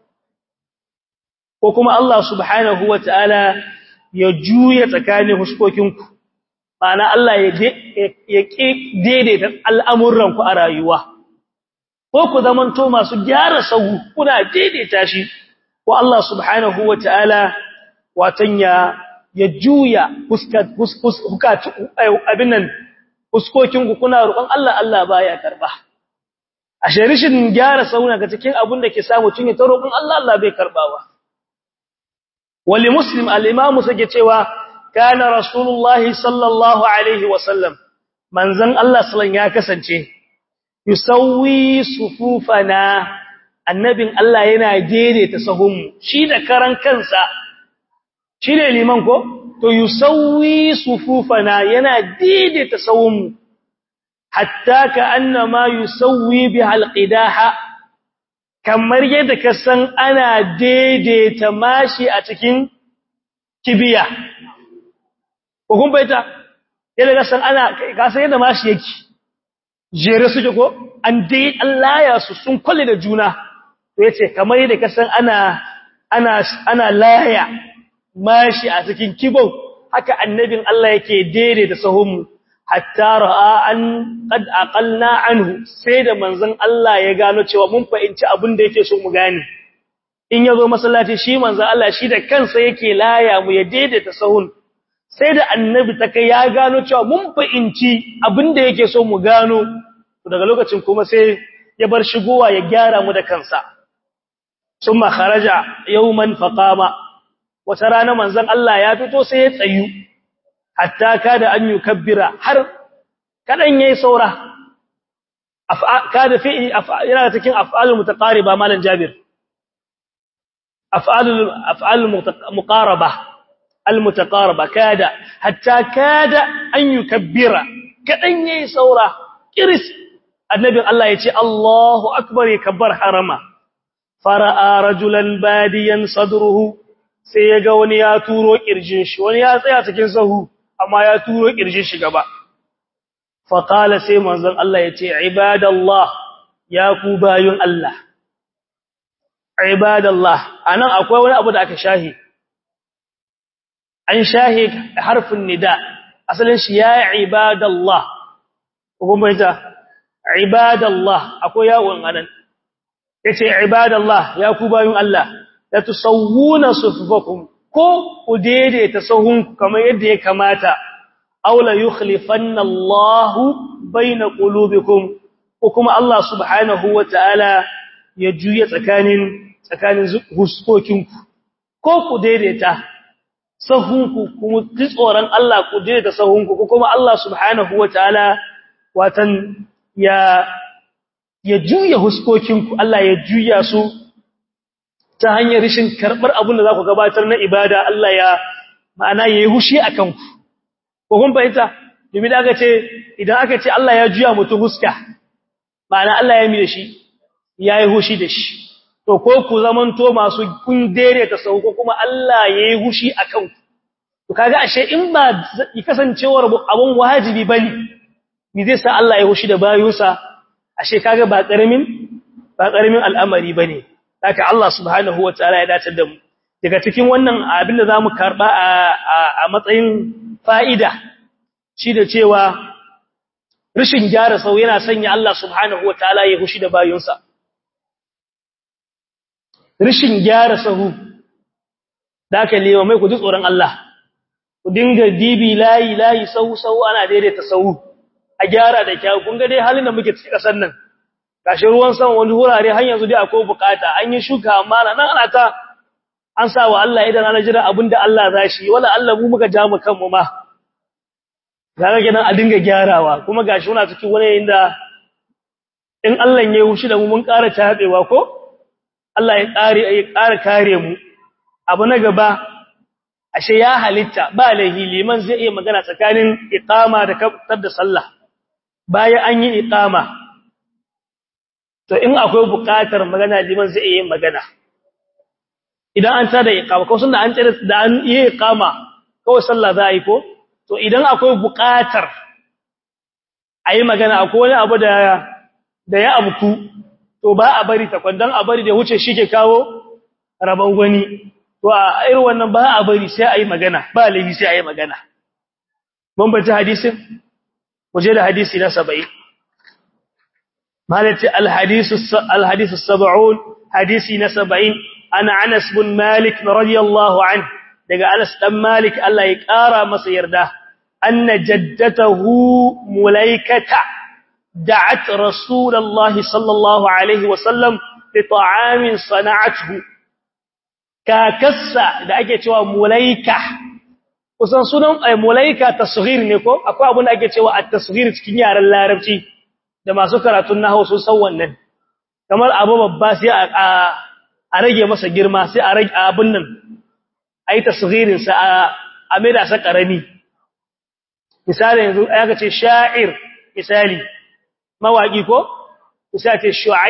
ko kuma Allah subhanahu wataala ya juya tsakanin huskokinku ma'ana Allah ya daidaita al'amuranku a rayuwa ko ku zamanto masu gyara sahu kuna daidaita shi ko Allah subhanahu wataala watan ya juya abin nan huskokinku kuna roƙon Allah baya karba a sharishin gyara sahu daga cikin abin da ke samu tun ya ta roƙon Allah bai karbawa ولمسلم الامام sake cewa kana rasulullahi sallallahu alaihi wasallam manzon Allah sallallahu ya kasance yusawwi sufufana annabin Allah yana daidaita sahunmu shi da karan kansa shi ne liman ko to yusawwi sufufana yana daidaita sahunmu hatta ka annama yusawwi bihal qidaha kamar yadda ka san ana daidaita mashi a cikin kibiya ko kun baita yadda ka san yadda mashi yake jere suke ko an dai Allah ya su sun kulle da juna to yace kamar yadda ka san ana laya mashi a cikin kibau haka annabin Allah yake daidaita sahunmu hatta ra'a an qad aqalna anhu sai da manzon Allah ya gano cewa mun fahimci abin da yake so mu gane in yazo masallaci shi manzo Allah shi da kansa yake laya mu ya daidaita sahun sai da annabi ta kai ya gano cewa mun fahimci abinda yake so mu gano daga lokacin kuma sai ya bar shigowa ya gyara mu da kansa summa kharaja yawman faqama wata rana manzon Allah ya fito sai ya tsayu hatta kada an yukabbira har kadan yayi saura kada fi yana cikin af'alul mutaqariba malan Jabir af'al muqaraba المتقاربة كاد حتى كاد أن يكبر كأن يسورة كرس النبي الله يتي الله أكبر يكبر حرما فرأى رجلا باديا صدره سيغا ونيا تورو إرجنش ونيا سياتكين سهو أما يا تورو إرجنش قبا فقال سيما الله يتي عباد الله يا كوبايون الله عباد الله أنا أقوى ولا أبدا أكشاهي an shahi harfin nida asalin shi ya ibadallah kuma ita ibadallah akwai yawon anan yace ibadallah ya ku bayun Allah la tusawwuna sufufakum ko ku daidaita sahun kamar yadda ya kamata aw la yukhlifanna Allahu baina qulubikum ko kuma Allah subhanahu wataala ya juya tsakanin huskokinku ko ku daidaita sahunku kuma ji tsoron Allah ku da sahunku kuma Allah subhanahu wataala watan ya juya huskokinku Allah ya juya su ta hanyar rishin karbar abin da za ku gabatar na ibada Allah ya ma'ana yayi hushi akan ku ko kun fahimta domin idan aka ce Allah ya juya mutu huska ma'ana Allah ya mi da shi yayi hushi da shi to ko ku zamanto masu kun dare ta sauko kuma Allah yayi hushi akan ku to kaga ashe in ba kasancewar abun wajibi bane ni zai sa Allah ya hushi da bayinsa ashe kaga ba karamin al'amari bane haka Allah subhanahu wataala ya dace da mu daga cikin wannan abin da zamu karba a matsayin fa'ida shi da cewa rishin gyara sau yana sanya Allah subhanahu wataala ya hushi da bayinsa rishin gyara sahu da aka lewa mai ku ji tsoron Allah ku dinga dibi layi sahu ana daidaita sahu a gyara da kyau kun ga dai halin da muke cikin kasar nan gashi ruwan sama wani wurare har yanzu dai akwai bukata an yi shuka amma nan ana ta an sa wa Allah idan ana jira abinda Allah za shi wala Allah mu muka ja mu kanmu ma kaga kenan a dinga gyarawa kuma gashi muna cikin wani yayin da in Allah ya hushi da mu mun ƙara tabewa ko Allah ya ƙara kare mu abu na gaba ashe ya halitta ba lahi liman zai iya magana tsakanin iqama da kaftar da sallah bayan an yi iqama to in akwai buƙatar magana liman zai iya magana idan an tada iqama ko sunna an tsare da an yi iqama kawai sallah za a yi ko to idan akwai buƙatar ayi magana akwai wani abu da ya abku to ba a bari ta kwandan a bari da wuce shi ke kawo rabon gwani to a irin wannan ba a bari sai a yi magana ba laifi sai a yi magana mun bace hadisin waje da hadisi na 70 malati alhadith as-70 hadisi na 70 ana Anas bin Malik radiyallahu anhu daga Anas dan Malik Allah ya kara masa yarda anna jaddatahu mulaikata دعت رسول الله صلى الله عليه وسلم لطعام صنعته كاكسا da ake cewa mulaika kusan sunan mulaika tasghir ne ko akwai abun da ake cewa at-tasghir cikin yaran larabci da masu karatun nahwu sun san wannan kamar abu babba sai a rage masa girma sai a rage abun nan ayi tasghirin sa a maida sa karami misali yanzu aka ce sha'ir misali mawaki ko kusa ce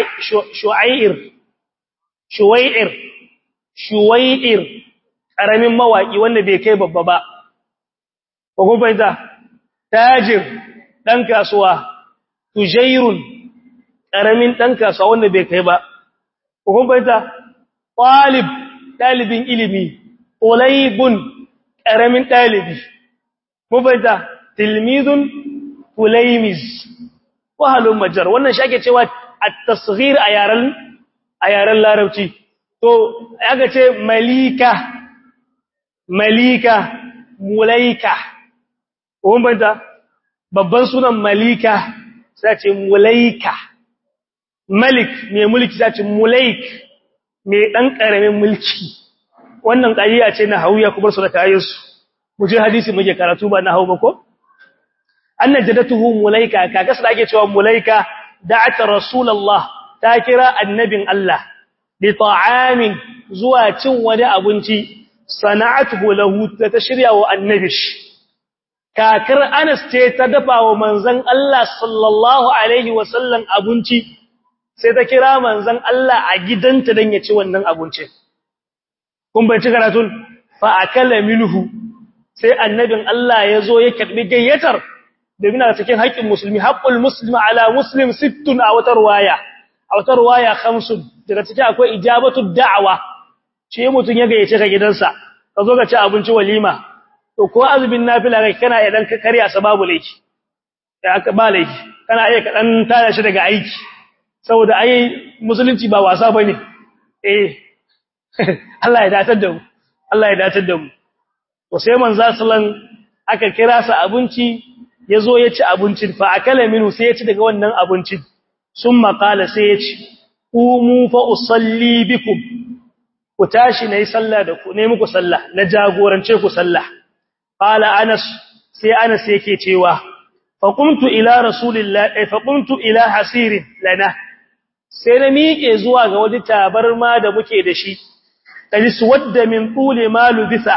shuwai'ir karamin mawaki wanda bai kai babba ba ko kun fahimta tajir dan kasuwa tujairun karamin dan kasuwa wanda bai kai ba ko kun fahimta dalibin ilimi ulaybun karamin dalibi ko fahimta tilmizun ulaymiz wahalun majar wannan shi ake cewa at-tasghir a yaran larabci to to aka ce malika mulaika ko banta babban sunan malika sai ce mulaika malik mai mulki sai ce mulaik mai dan karamin mulki wannan ƙariya ce na hauya kuma su da kayansu mu je hadisi muke karatu ba na hau ba ko anna jaddatuhu mulaika kaga su da ake cewa mulaika da'at rasulullah ta kira annabin Allah bi ta'amin zuwa cin wani abinci sana'atuhu lahu ta shirya wa annabish kakar Anas ce ta dafa wa manzon Allah sallallahu alaihi wasallam abinci sai ta kira manzon Allah a gidanta dan ya ci wannan abincin kun bai ci karatun fa akala minhu sai annabin Allah ya zo ya karbi gayyatar domin a cikin haƙƙin musulmi haqqul muslimi ala muslim 60 a wata ruwaya 50 daga cikin akwai ijabatu da'wa ce mutun ya gayyace ka gidansa ka zo ka ci abinci walima to ko azumin nafila kai kana idan ka karya sababu laifi ya ka ba laifi kana iya ka dan tara shi daga aiki saboda ai musulunci ba wasa bane Allah ya datar da mu to sai manzo sallan aka kira sa abinci yazo ya ci abincin fa akala minu sai ya ci daga wannan abincin summa qala sai ya ci qumu fa usalli bikum ku tashi nayi sallah da ku ne muku sallah na jagorance ku sallah qala Anas sai Anas yake cewa fa qumtu ila rasulillahi fa qumtu ila hasirin lana sai na miƙe zuwa ga wani tabarma da muke da shi kaji wadda min tuli malu bisa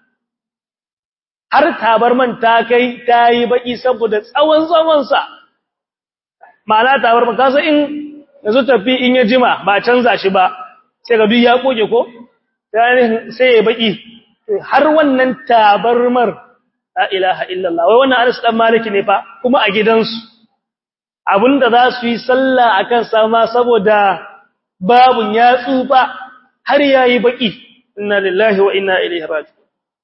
har tabarman ta kai tayi baki saboda tsawon zaman sa ma'ana tabarman kasa in yazo tafi in ya jima ba canza shi ba sai ga duk ya koke ko sai ya baki har wannan tabarmar la ilaha illallah wai wannan Anas dan Maliki ne fa kuma a gidansu abinda za su yi sallah akan sama saboda babun ya tsufa har yayi baki inna lillahi wa inna ilaihi raji'un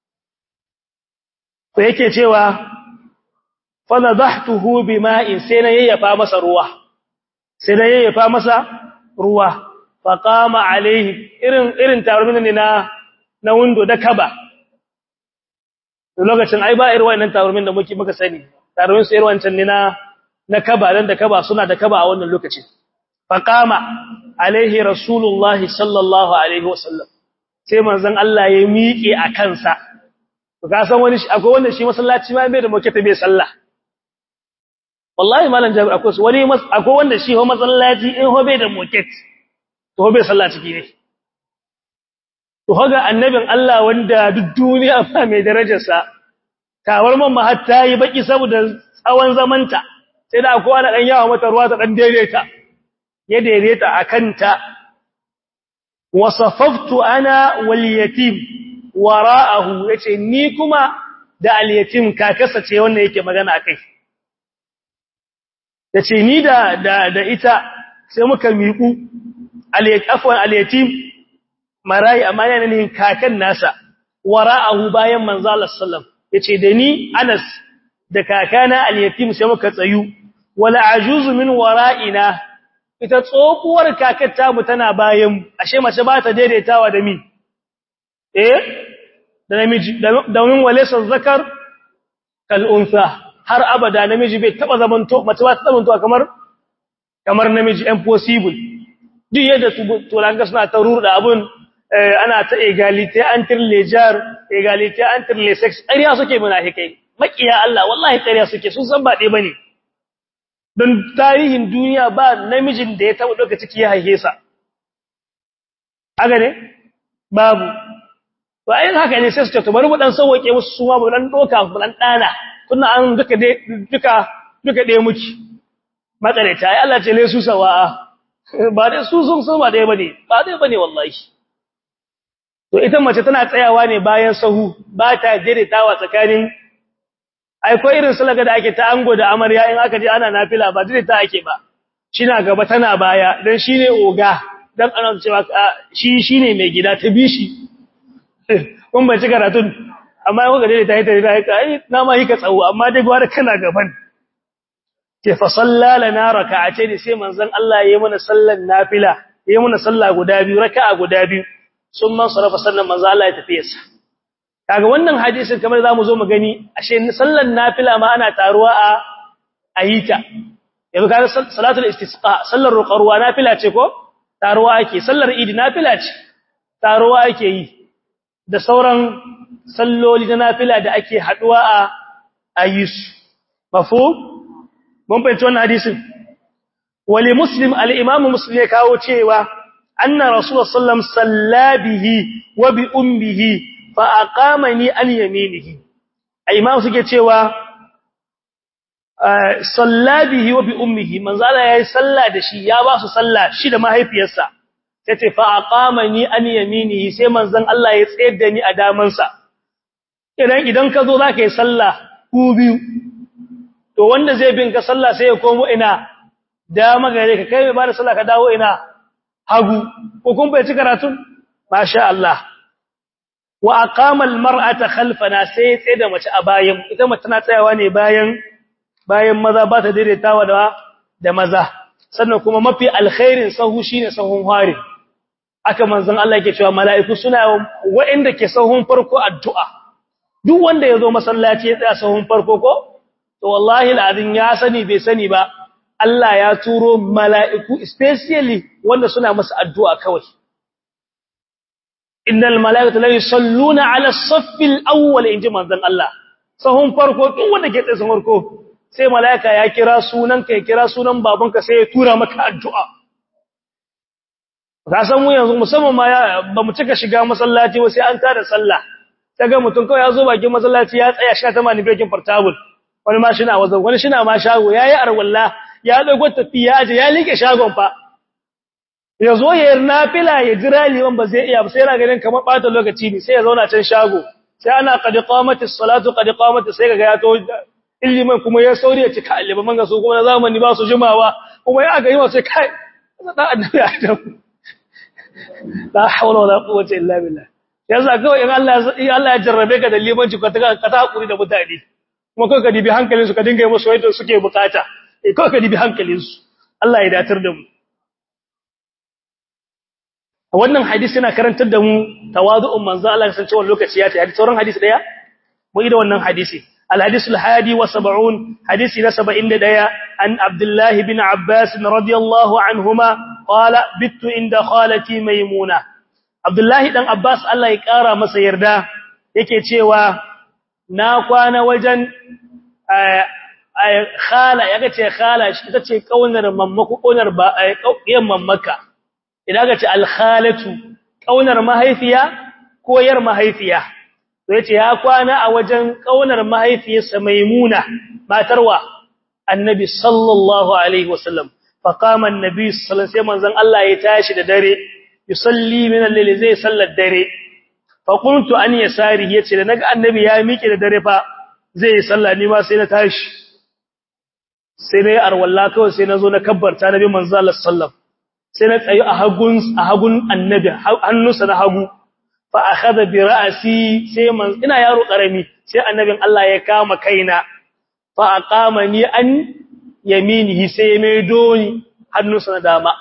to yake cewa fa nadahtuhu bima'in sai na yayyafa masa ruwa fa qama alaihi irin tarumin ne na windo da kaba lokacin ai ba irin wannan tarumin da muka sani tarumin su irin wancan ne na kaba dan da kaba suna da kaba a wannan lokacin fa qama alaihi rasulullahi sallallahu alaihi wasallam sai manzon Allah ya miƙe a kansa to ka san wani akwai wanda shi masallaci ma bai da moketa bai sallah wallahi malam Jabir akwai wanda shi ho masallaci in ho bai da moket to bai sallah ciki ne to hoga annabin Allah wanda duk duniya ba mai darajarsa kawar mamma hatta yi baki saboda tsawon zamanta sai da akwai wani dan yawa mata ruwa ta dan daidaita ya daidaita akanta wasafaftu ana wal yatim wara'ahu yace ni kuma da al yatim kakasa ce wannan yake magana akai yace ni da ita sai muka miƙu al yatim marayi amma yana ne kakan nasa wara'ahu bayan manzo Allah sallam yace da ni Anas da kakana al-yatim sai muka tsayu wala ajuzu min wara'ina ita tsokuwar kakar ta mu tana bayan ashe mace ba ta daidaitawa da mi da namiji da min walaysa zakar kal unsa har abada namiji bai taba zamanto mace ba ta zamanto kamar namiji impossible duk yadda turanga suna ta rurda abun ana ta egalite entre les genres egalite entre les sexes ƙarya suke munafikai makiya Allah wallahi ƙarya suke sun san ba dai bane don tarihin duniya ba namijin da ya taba doka ciki ya haife sa aga ne babu to ayin haka ne sai su ce to bari mu dan sauke musu suma mu dan doka mu dan dana tunda an duka dai muki makareta ai Allah ce le su sawa ba dai su sun ba dai bane wallahi to ita mace tana tsayawa ne bayan sahu ba ta daidaitawa tsakanin akwai irin sulaga da ake ta ango da amarya in aka je ana nafila ba daidaita ake ba shina gaba tana baya dan shine oga dan ana cewa shine mai gida ta bishi kun ba ci karatun amma yau ga daidaita ai na ma hika tsawo amma dai gwara kana gaban ke fa sallala na raka'ace ne sai manzon Allah yayi mana sallan nafila yayi mana sallah guda biyu raka'a guda biyu summa sarafa sannan manzo Allah ya tafi yasa kaga wannan hadisin kamar zamu zo mu gani ashe sallar nafila ma ana taruwa a ayita yanzu kaga salatul istisqa sallar ruqarwa nafila ce ko taruwa ake sallar idi nafila ce taruwa ake yi da sauran salloli na nafila da ake haduwa a ayisu mafhum mun bayyana wannan hadisin wali muslim al-imam muslim ya kawo cewa anna rasulullah sallallahu alaihi wasallam sallabihi wa bi ummihi fa aqamani an yaminihi imam suke cewa sallabihi wa bi ummihi manzo Allah yayi sallah da shi ya ba su sallah shi da mahaifiyarsa yace fa aqamani an yaminihi sai manzon Allah ya tsayar da ni a damansa idan ka zo zaka yi sallah ku biyu to wanda zai bin ka sallah sai ya komo ina dama gare ka kai mai ba da sallah ka dawo ina hagu ko kun bai ci karatun masha Allah wa aqama almar'ata khalfana sai tsaye da mace a bayan ita mace tana tsayawa ne bayan maza ba ta daidaitawa da maza sannan kuma mafi alkhairin sahu shine sahun hari aka manzon Allah yake cewa mala'iku suna wa'inda ke sahun farko addu'a duk wanda yazo masallaci ya tsaya sahun farko ko to wallahi al'adin ya sani bai sani ba Allah ya turo mala'iku especially wanda suna masa addu'a kawai innal mala'ikata la yusalluna 'ala as-saffil awwal inji manzon Allah sahun farko duk wanda ke tsaye sahun farko sai mala'ika ya kira sunanka ya kira sunan babanka sai ya tura maka addu'a ka san mu yanzu musamman ma ba mu cika shiga masallaci ba sai an tada sallah kaga mutum kawai ya zo bakin masallaci ya tsaya shi ta mani breaking portable wani ma shi na wazo wani shi na ma shago yayi arwalla ya dago tafiya aje ya like shagon fa yazo yayin nafila ya jira liman ba zai iya ba sai yana ganin kamar bata lokaci ne sai ya zauna can shago sai ana qad qamatis salatu qad qamat sai kaga ya to illiman kuma ya sauri ya cika liman ga su kuma na zamani ba su jimawa kuma ya ga yi sai kai da annabi adam la hawla wala quwwata illa billah yanzu kawai in Allah ya jarrabe ka da limanci ka ta hakuri da mutane kuma kai ka dibi hankalin su ka dinga yi musu yadda suke bukata kai ka dibi hankalin su Allah ya datar da mu wannan hadisi yana karantar da mu tawadu'un manzo Allah ya san cewa lokaci ya tayi sauran hadisi daya mu yi da wannan hadisi الحديث الحادي والسبعون حديث نسب عند ديا عن عبد الله بن عباس رضي الله عنهما قال بت عند خالتي ميمونة عبد الله بن عباس الله يقرا masa yarda yake cewa na kwana wajen khala yaga ce khala shi tace kaunar mammaku kaunar ba yan mammaka idan ga ce al khalatu kaunar mahaifiya ko yar mahaifiya to yace ya kwana a wajen kaunar mahaifiyarsa Maimuna matarwa Annabi sallallahu alaihi wasallam fa qama annabi sallallahu alaihi wasallam Allah ya tashi da dare yusalli min al-layl zai sallar dare fa qultu an yasari yace da naga annabi ya miƙe da dare fa zai salla ni ma sai na tashi sai ne arwalla kawai sai nazo na kabbarta nabi manzo Allah sallallahu sai na tsayu a hagun annabi hannunsa na hagu fa akhadha bi ra'si sai ina yaro karami sai annabin Allah ya kama kaina fa aqamani an yaminihi sai mai doni hannunsa na dama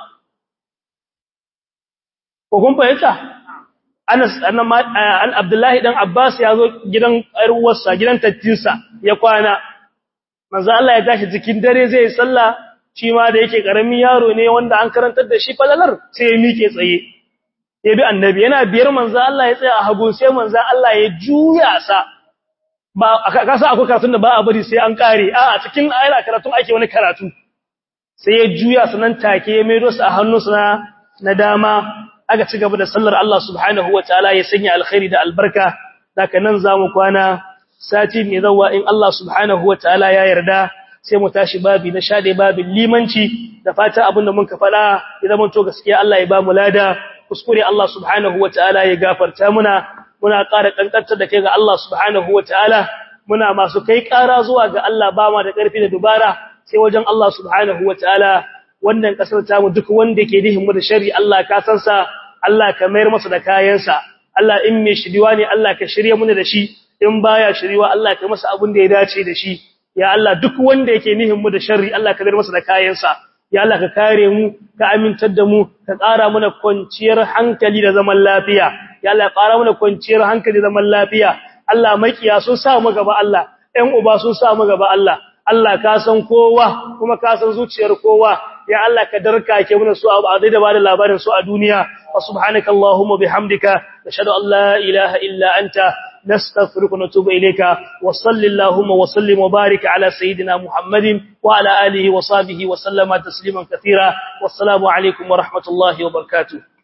ko kun fahimta Anas an Abdullahi dan Abbas ya zo gidan arwarsa gidan tattinsa ya kwana manzo Allah ya tashi cikin dare zai sallah shi ma da yake karamin yaro ne wanda an karantar da shi falalar sai ya mike tsaye ya bi annabi yana biyar manzo Allah ya tsaya a hagun sai manzo Allah ya juya sa ba kasa akwai karatun da ba a bari sai an kare a cikin ayar karatun ake wani karatu sai ya juya sanan take ya maido sa a hannunsa na dama aka ci gaba da sallar Allah subhanahu wataala ya sanya alkhairi da albarka daga nan zamu kwana sati mai zawa in Allah subhanahu wataala ya yarda sai mu tashi babi na shade babin limanci da fata abinda mun ka fada ya zama to gaskiya Allah ya ba mu lada kuskure Allah subhanahu wataala ya gafarta muna ƙara kankantar da kai ga Allah subhanahu wataala muna masu kai ƙara zuwa ga Allah ba ma da ƙarfi da dubara sai wajen Allah subhanahu wataala wannan kasar ta mu duk wanda yake dihin mu da sharri Allah ka san sa Allah ka mayar masa da kayansa Allah in me shiriwa ne Allah ka shirye mu da shi in baya shiriwa Allah ka masa abin da ya dace da shi ya Allah duk wanda yake nihin mu da sharri Allah ka mayar masa da kayansa ya Allah ka kare mu ka amintar da mu ka ƙara mana kwanciyar hankali da zaman lafiya ya Allah ƙara mana kwanciyar hankali da zaman lafiya Allah makiya sun sa mu gaba Allah ɗan uba sun sa mu gaba Allah Allah ka san kowa kuma ka san zuciyar kowa ya Allah ka darkake mana su a da ba da labarin su a duniya wa subhanakallahumma bihamdika nashhadu an la ilaha illa anta نستغفرك ونتوب إليك وصل اللهم وسلم وبارك على سيدنا محمد وعلى آله وصحبه وسلم تسليما كثيرا والسلام عليكم ورحمة الله وبركاته